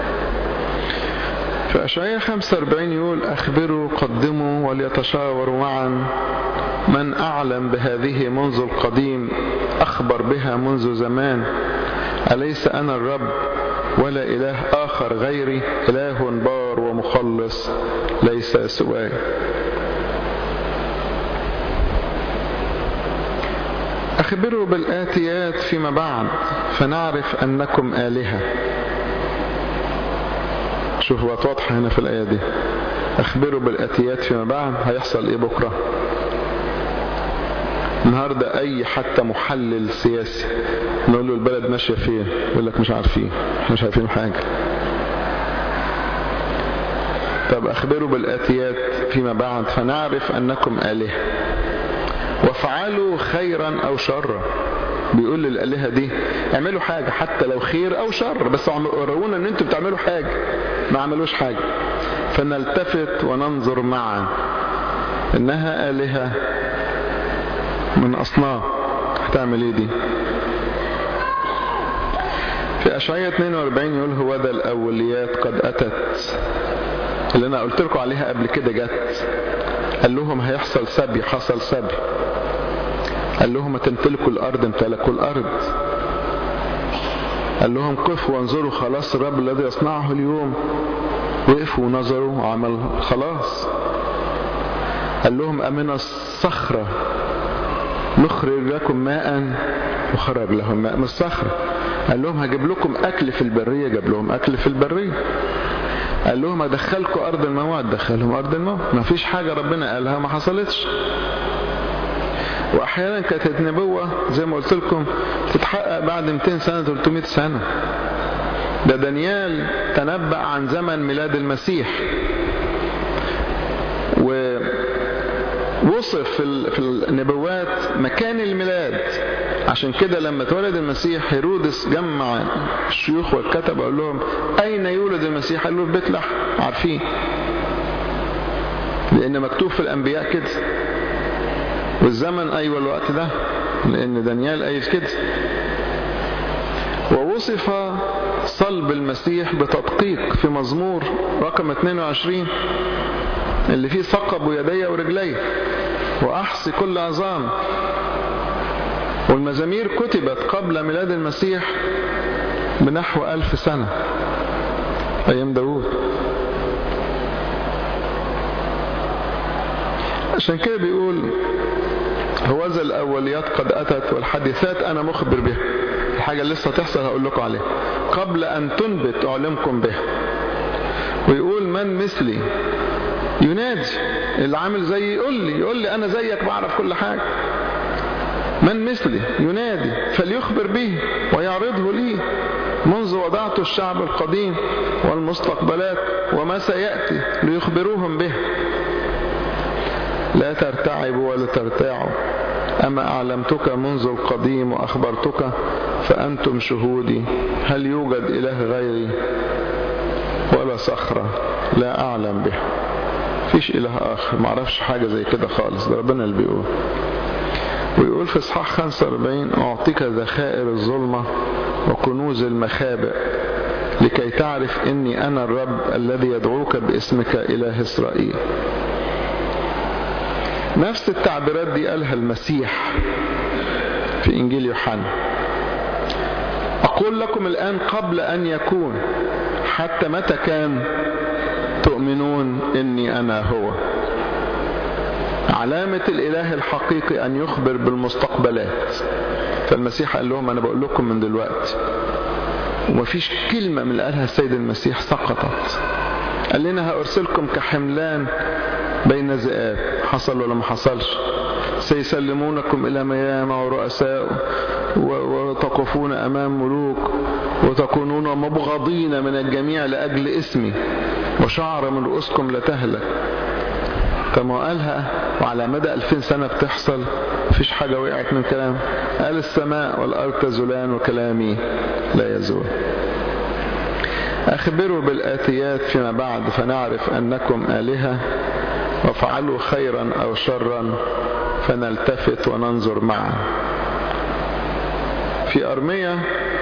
في أشعياء خمسة وأربعين يقول: أخبروا قدموا وليتشاوروا معا، من أعلم بهذه منذ القديم أخبر بها منذ زمان، أليس أنا الرب ولا إله آخر غيري، إله بار ومخلص ليس سواي. أخبروا بالآتيات فيما بعد فنعرف أنكم آلهة. شوفوا واضحة هنا في الآية دي، أخبروا بالآتيات فيما بعد. هيحصل إيه بكرة؟ النهاردة أي حتى محلل سياسي نقول له البلد ماشية فين، يقول لك مش عارفين، احنا مش عارفين حاجة. طب أخبروا بالآتيات فيما بعد فنعرف أنكم آلهة وافعلوا خيرا أو شرا. بيقول للآلهة دي اعملوا حاجة حتى لو خير أو شر، بس ورونا ان انتوا بتعملوا حاجة. ما عملوش حاجة، فنلتفت وننظر معا انها آلهة من أصنام. هتعمل ايه دي؟ في أشعياء اثنين وأربعين يقول: هو ذا الأوليات قد أتت، اللي أنا قلت لكم عليها قبل كده جت. قال لهم هيحصل سبي، حصل سبي. قال لهم تمتلكوا الأرض، امتلكوا الأرض. قال لهم قفوا وانظروا خلاص الرب الذي يصنعه اليوم. وقفوا ونظروا وعمل خلاص. قال لهم أمن الصخرة نخرج لكم ماء، وخرج لهم ماء من الصخرة. قال لهم هجيب لكم أكل في البرية، جاب لهم أكل في البرية. قال لهم أدخلكم أرض الموعد، دخلهم أرض الموعد. ما فيش حاجة ربنا قالها ما حصلتش. وأحيانا كانت النبوة زي ما قلت لكم تتحقق بعد مئتين سنة ثلاثمائة سنة. ده دانيال تنبأ عن زمن ميلاد المسيح، ووصف في النبوات مكان الميلاد. عشان كده لما اتولد المسيح هيرودس جمع الشيوخ والكتب وقال لهم أين يولد المسيح؟ قالوا في بيت لحم. عارفين لأن مكتوب في الأنبياء كده، والزمن أيوة الوقت ده لأن دانيال قايل كده. ووصف صلب المسيح بتدقيق في مزمور رقم اثنين وعشرين اللي فيه ثقب يدي ورجلي وأحصي كل عظام. والمزامير كتبت قبل ميلاد المسيح بنحو ألف سنة أيام داود. عشان كده بيقول هوذا الأوليات قد أتت والحديثات أنا مخبر بها. الحاجة اللي لسه تحصل هقول لكم عليها، قبل أن تنبت أعلمكم بها. ويقول من مثلي ينادي، اللي عامل زي يقول لي يقول لي أنا زيك بعرف كل حاجة. من مثلي ينادي فليخبر به ويعرضه لي، منذ وضعت الشعب القديم والمستقبلات وما سيأتي ليخبروهم به. لا ترتعبوا ولا ترتاعوا، أما أعلمتك منذ القديم وأخبرتك فأنتم شهودي. هل يوجد إله غيري ولا صخرة لا أعلم به؟ فيش إله آخر، معرفش حاجة زي كده خالص، ده ربنا اللي بيقول. ويقول في إصحاح خمسة وأربعين أعطيك ذخائر الظلمة وكنوز المخابئ لكي تعرف إني أنا الرب الذي يدعوك باسمك إله إسرائيل. نفس التعبيرات دي قالها المسيح في إنجيل يوحنا. أقول لكم الآن قبل أن يكون، حتى متى كان تؤمنون إني أنا هو. علامة الإله الحقيقي أن يخبر بالمستقبلات. فالمسيح قال لهم أنا بقول لكم من دلوقتي، ومفيش كلمة من اللي قالها السيد المسيح سقطت. قال لنا هأرسلكم كحملان بين ذئاب. حصل ولا ما حصلش؟ سيسلمونكم إلى ميامة ورؤساء وتقفون أمام ملوك وتكونون مبغضين من الجميع لأجل اسمي، وشعر من رؤوسكم لا تهلك. طب ما قالها وعلى مدى ألفين سنة بتحصل، مفيش حاجة وقعت من كلام. قال السماء والأرض تزولان وكلامي لا يزول. أخبروا بالآتيات فيما بعد فنعرف أنكم آلهة، وفعلوا خيرا أو شرا فنلتفت وننظر معا. في أرمية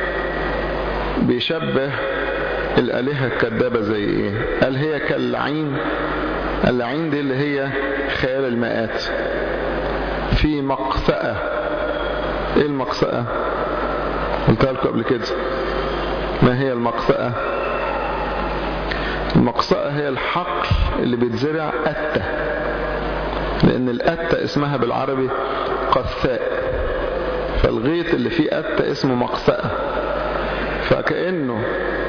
بيشبه الآلهة الكذابة زي إيه؟ قال هي كاللعين. اللعين دي اللي هي خيال المآت في مقسأة. إيه المقسأة؟ قلتها لكم قبل كده. ما هي المقسأة؟ المقسأة هي الحقل اللي بيتزرع أتة، لأن الأتة اسمها بالعربي قثاء، فالغيط اللي فيه أتة اسمه مقسأة. فكأنه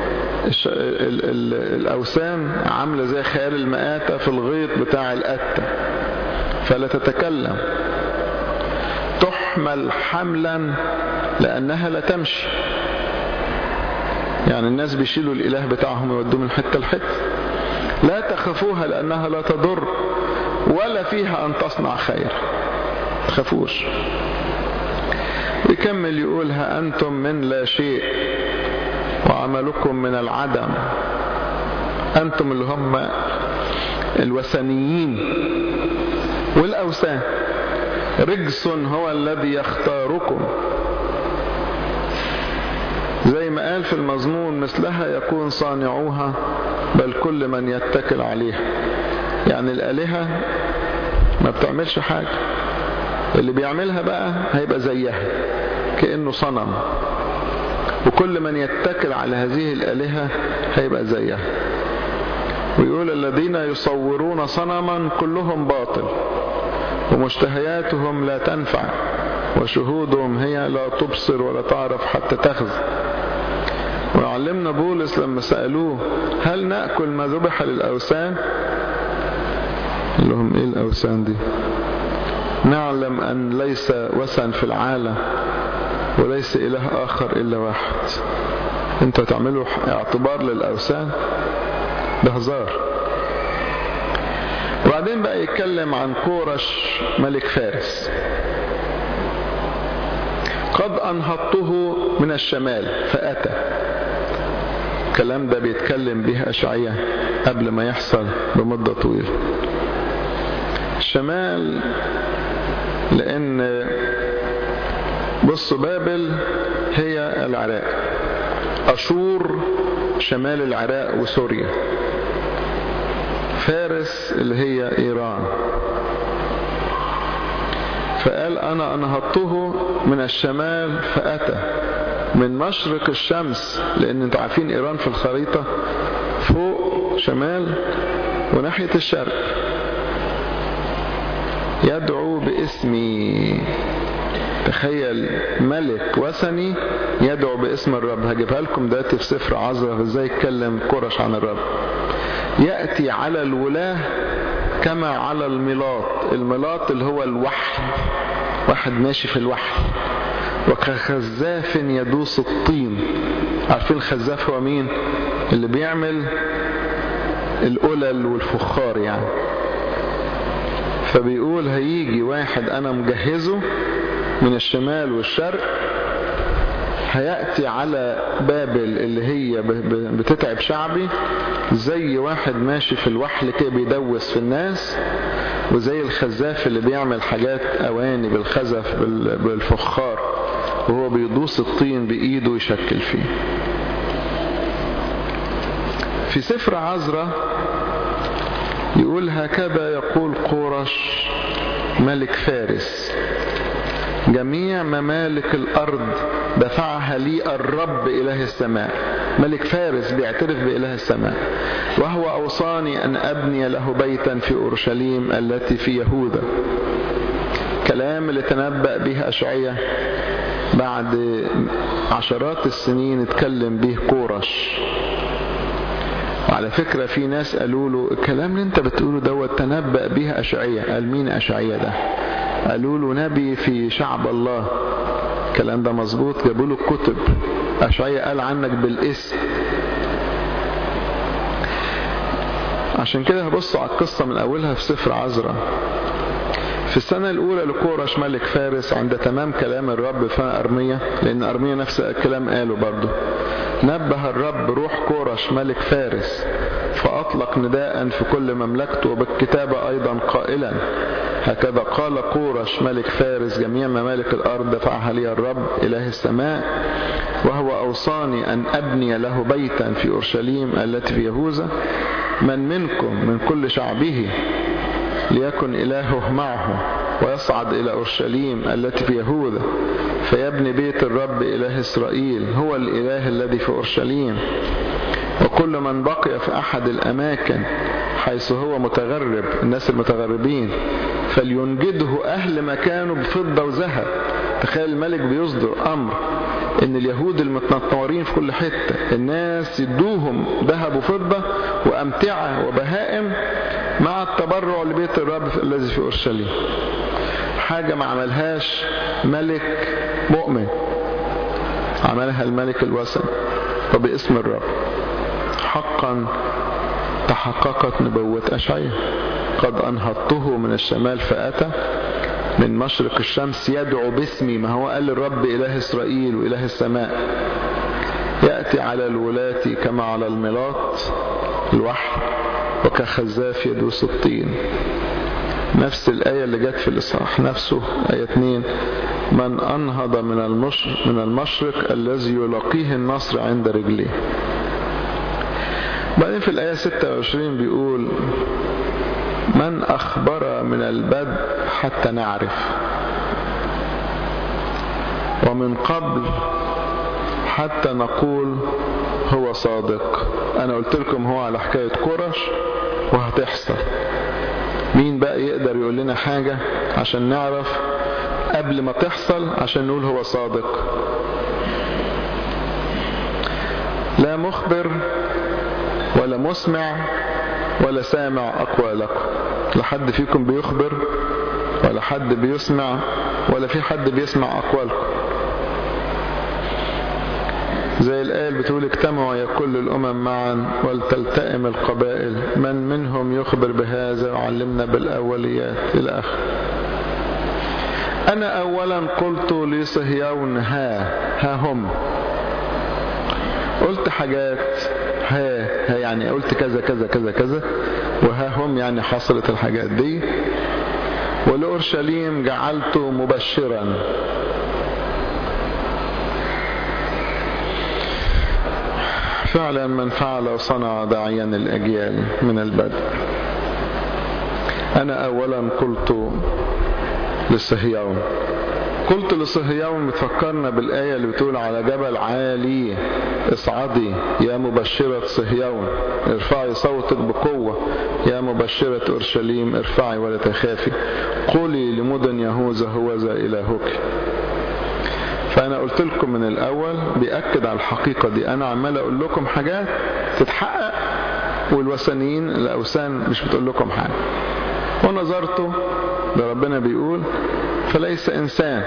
الأوثان عاملة زي خيال المآتة في الغيط بتاع الأتة، فلا تتكلم، تحمل حملا لأنها لا تمشي. يعني الناس بيشيلوا الإله بتاعهم يودوه من حتة لحتة. لا تخافوها لأنها لا تضر ولا فيها أن تصنع خير، تخافوش. يكمل يقول ها أنتم من لا شيء وعملكم من العدم. أنتم اللي هم الوثنيين والأوثان. رجس هو الذي يختاركم، زي ما قال في المزمور مثلها يكون صانعوها بل كل من يتكل عليها. يعني الآلهة ما بتعملش حاجة، اللي بيعملها بقى هيبقى زيها كأنه صنم، وكل من يتكل على هذه الآلهة هيبقى زيها. ويقول الذين يصورون صنما كلهم باطل ومشتهياتهم لا تنفع وشهودهم هي لا تبصر ولا تعرف حتى تخزي. وعلمنا بولس لما سألوه هل نأكل ما ذبح للأوثان؟ قال لهم ايه الأوثان دي؟ نعلم أن ليس وثن في العالم وليس إله آخر إلا واحد. انتوا تعملوا اعتبار للأوثان؟ ده هزار. وبعدين بقى يتكلم عن كورش ملك فارس. قد أنهضته من الشمال فأتى. الكلام ده بيتكلم به أشعياء قبل ما يحصل بمدة طويلة. الشمال لأن بصوا بابل هي العراق، أشور شمال العراق وسوريا، فارس اللي هي إيران. فقال أنا أنهضته من الشمال فأتى من مشرق الشمس، لأن انتوا عارفين إيران في الخريطة فوق شمال وناحية الشرق. يدعو باسمي. تخيل ملك وثني يدعو باسم الرب. هجيبها لكم دلوقتي في سفر عزرا ازاي يتكلم كورش عن الرب. يأتي على الولاة كما على الملاط. الملاط اللي هو الوحل، واحد ماشي في الوحل. وكخزاف يدوس الطين. عارفين الخزاف هو مين؟ اللي بيعمل القلل والفخار يعني. فبيقول هيجي واحد أنا مجهزه من الشمال والشرق، هيأتي على بابل اللي هي بتتعب شعبي زي واحد ماشي في الوحل كده بيدوس في الناس، وزي الخزاف اللي بيعمل حاجات أواني بالخزف بالفخار وهو بيدوس الطين بإيده يشكل فيه. في سفر عزرا يقول هكذا يقول كورش ملك فارس جميع ممالك الأرض دفعها لي الرب إله السماء. ملك فارس بيعترف بإله السماء. وهو أوصاني أن أبني له بيتا في أورشليم التي في يهوذا. كلام اللي تنبأ به أشعياء بعد عشرات السنين اتكلم به كورش. وعلى فكرة في ناس قالوا له الكلام اللي انت بتقوله دوت تنبأ به أشعياء. قال مين أشعياء ده؟ قالوا له نبي في شعب الله. الكلام ده مظبوط، جابوا له الكتب. أشعياء قال عنك بالاسم. عشان كده هبصوا على القصة من أولها في سفر عزرا. في السنة الأولى لكورش ملك فارس عند تمام كلام الرب فأرمية، لأن أرمية نفس الكلام قاله برضه، نبه الرب روح كورش ملك فارس فأطلق نداء في كل مملكته وبالكتابة أيضا قائلا هكذا قال كورش ملك فارس جميع ممالك الأرض دفعها لي الرب إله السماء وهو أوصاني أن أبني له بيتا في أورشليم التي في يهوذا، من منكم من كل شعبه ليكن إلهه معه ويصعد إلى أورشليم التي في يهوذا فيبني بيت الرب إله إسرائيل هو الإله الذي في أورشليم، وكل من بقي في أحد الأماكن حيث هو متغرب الناس المتغربين فلينجده أهل مكانه بفضة وذهب. تخيل الملك بيصدر أمر إن اليهود المتنطورين في كل حتة الناس يدوهم ذهب وفضة وأمتعة وبهائم مع التبرع لبيت الرب الذي في أورشليم. حاجة ما عملهاش ملك مؤمن، عملها الملك الوثني وباسم الرب. حقا تحققت نبوة أشعياء قد أنهضته من الشمال فأتى من مشرق الشمس يدعو باسمي، ما هو قال الرب إله إسرائيل وإله السماء، يأتي على الولاة كما على الملاط الوحي وكخزاف يدوس الطين. نفس الآية اللي جت في الإصحاح نفسه آية اثنين، من أنهض من المشرق, من المشرق الذي يلاقيه النصر عند رجليه. بعدين في الآية ستة وعشرين بيقول من أخبر من البدء حتى نعرف ومن قبل حتى نقول هو صادق. أنا قلت لكم هو على حكاية كورش وهتحصل. مين بقى يقدر يقول لنا حاجة عشان نعرف قبل ما تحصل عشان نقول هو صادق؟ لا مخبر ولا مسمع ولا سامع أقوالكم. لا حد فيكم بيخبر ولا حد بيسمع ولا في حد بيسمع أقوالكم. زي الآية اللي بتقول اجتمعوا يا كل الأمم معا ولتلتئم القبائل من منهم يخبر بهذا وعلمنا بالأوليات إلى آخر. أنا أولا قلت لصهيون ها ها هم، قلت حاجات ها ها يعني قلت كذا كذا كذا كذا وها هم يعني حصلت الحاجات دي. ولأورشليم جعلت مبشرا. فعلا من فعل وصنع داعيا الأجيال من البدء. أنا أولا قلت لصهيون. قلت لصهيون متفكرنا بالآية اللي بتقول على جبل عالي اصعدي يا مبشرة صهيون ارفعي صوتك بقوة يا مبشرة أورشليم ارفعي ولا تخافي قولي لمدن يهوذا هوذا إلهك. فأنا قلت لكم من الأول بيأكد على الحقيقة دي. أنا عمال أقول لكم حاجات تتحقق والوثنيين الأوثان مش بتقول لكم حاجة. ونظرته ده ربنا بيقول فليس إنسان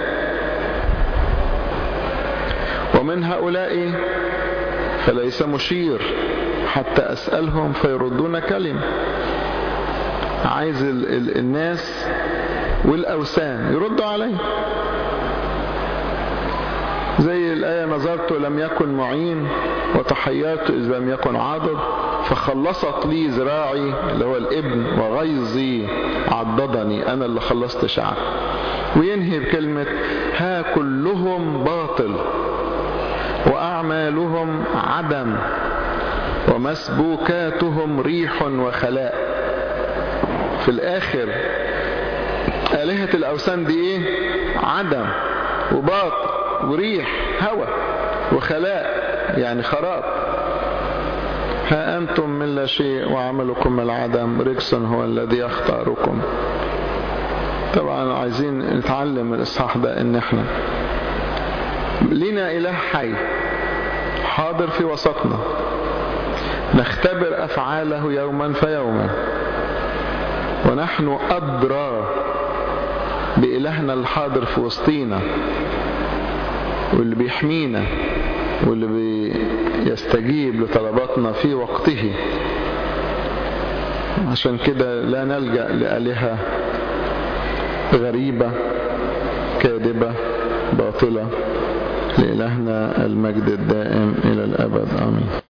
ومن هؤلاء فليس مشير حتى أسألهم فيردون كلمة. عايز ال ال الناس والأوثان يردوا عليه. زي الآية نظرت لم يكن معين وتحيرت إذ لم يكن عاضد فخلصت لي ذراعي اللي هو الابن وغيظي عضدني. أنا اللي خلصت شعب. وينهي بكلمة ها كلهم باطل وأعمالهم عدم ومسبوكاتهم ريح وخلاء. في الآخر آلهة الأوثان دي إيه؟ عدم وباطل وريح هوى وخلاء يعني خراب. ها أنتم من لا شيء وعملكم العدم رجس هو الذي يختاركم. طبعا عايزين نتعلم الإصحاح ده إن احنا لنا إله حي حاضر في وسطنا نختبر أفعاله يوما فيوما ونحن أدرى بإلهنا الحاضر في وسطينا واللي بيحمينا واللي بيستجيب لطلباتنا في وقته. عشان كده لا نلجأ لآلهة غريبة كاذبة باطلة. لإلهنا المجد الدائم إلى الأبد آمين.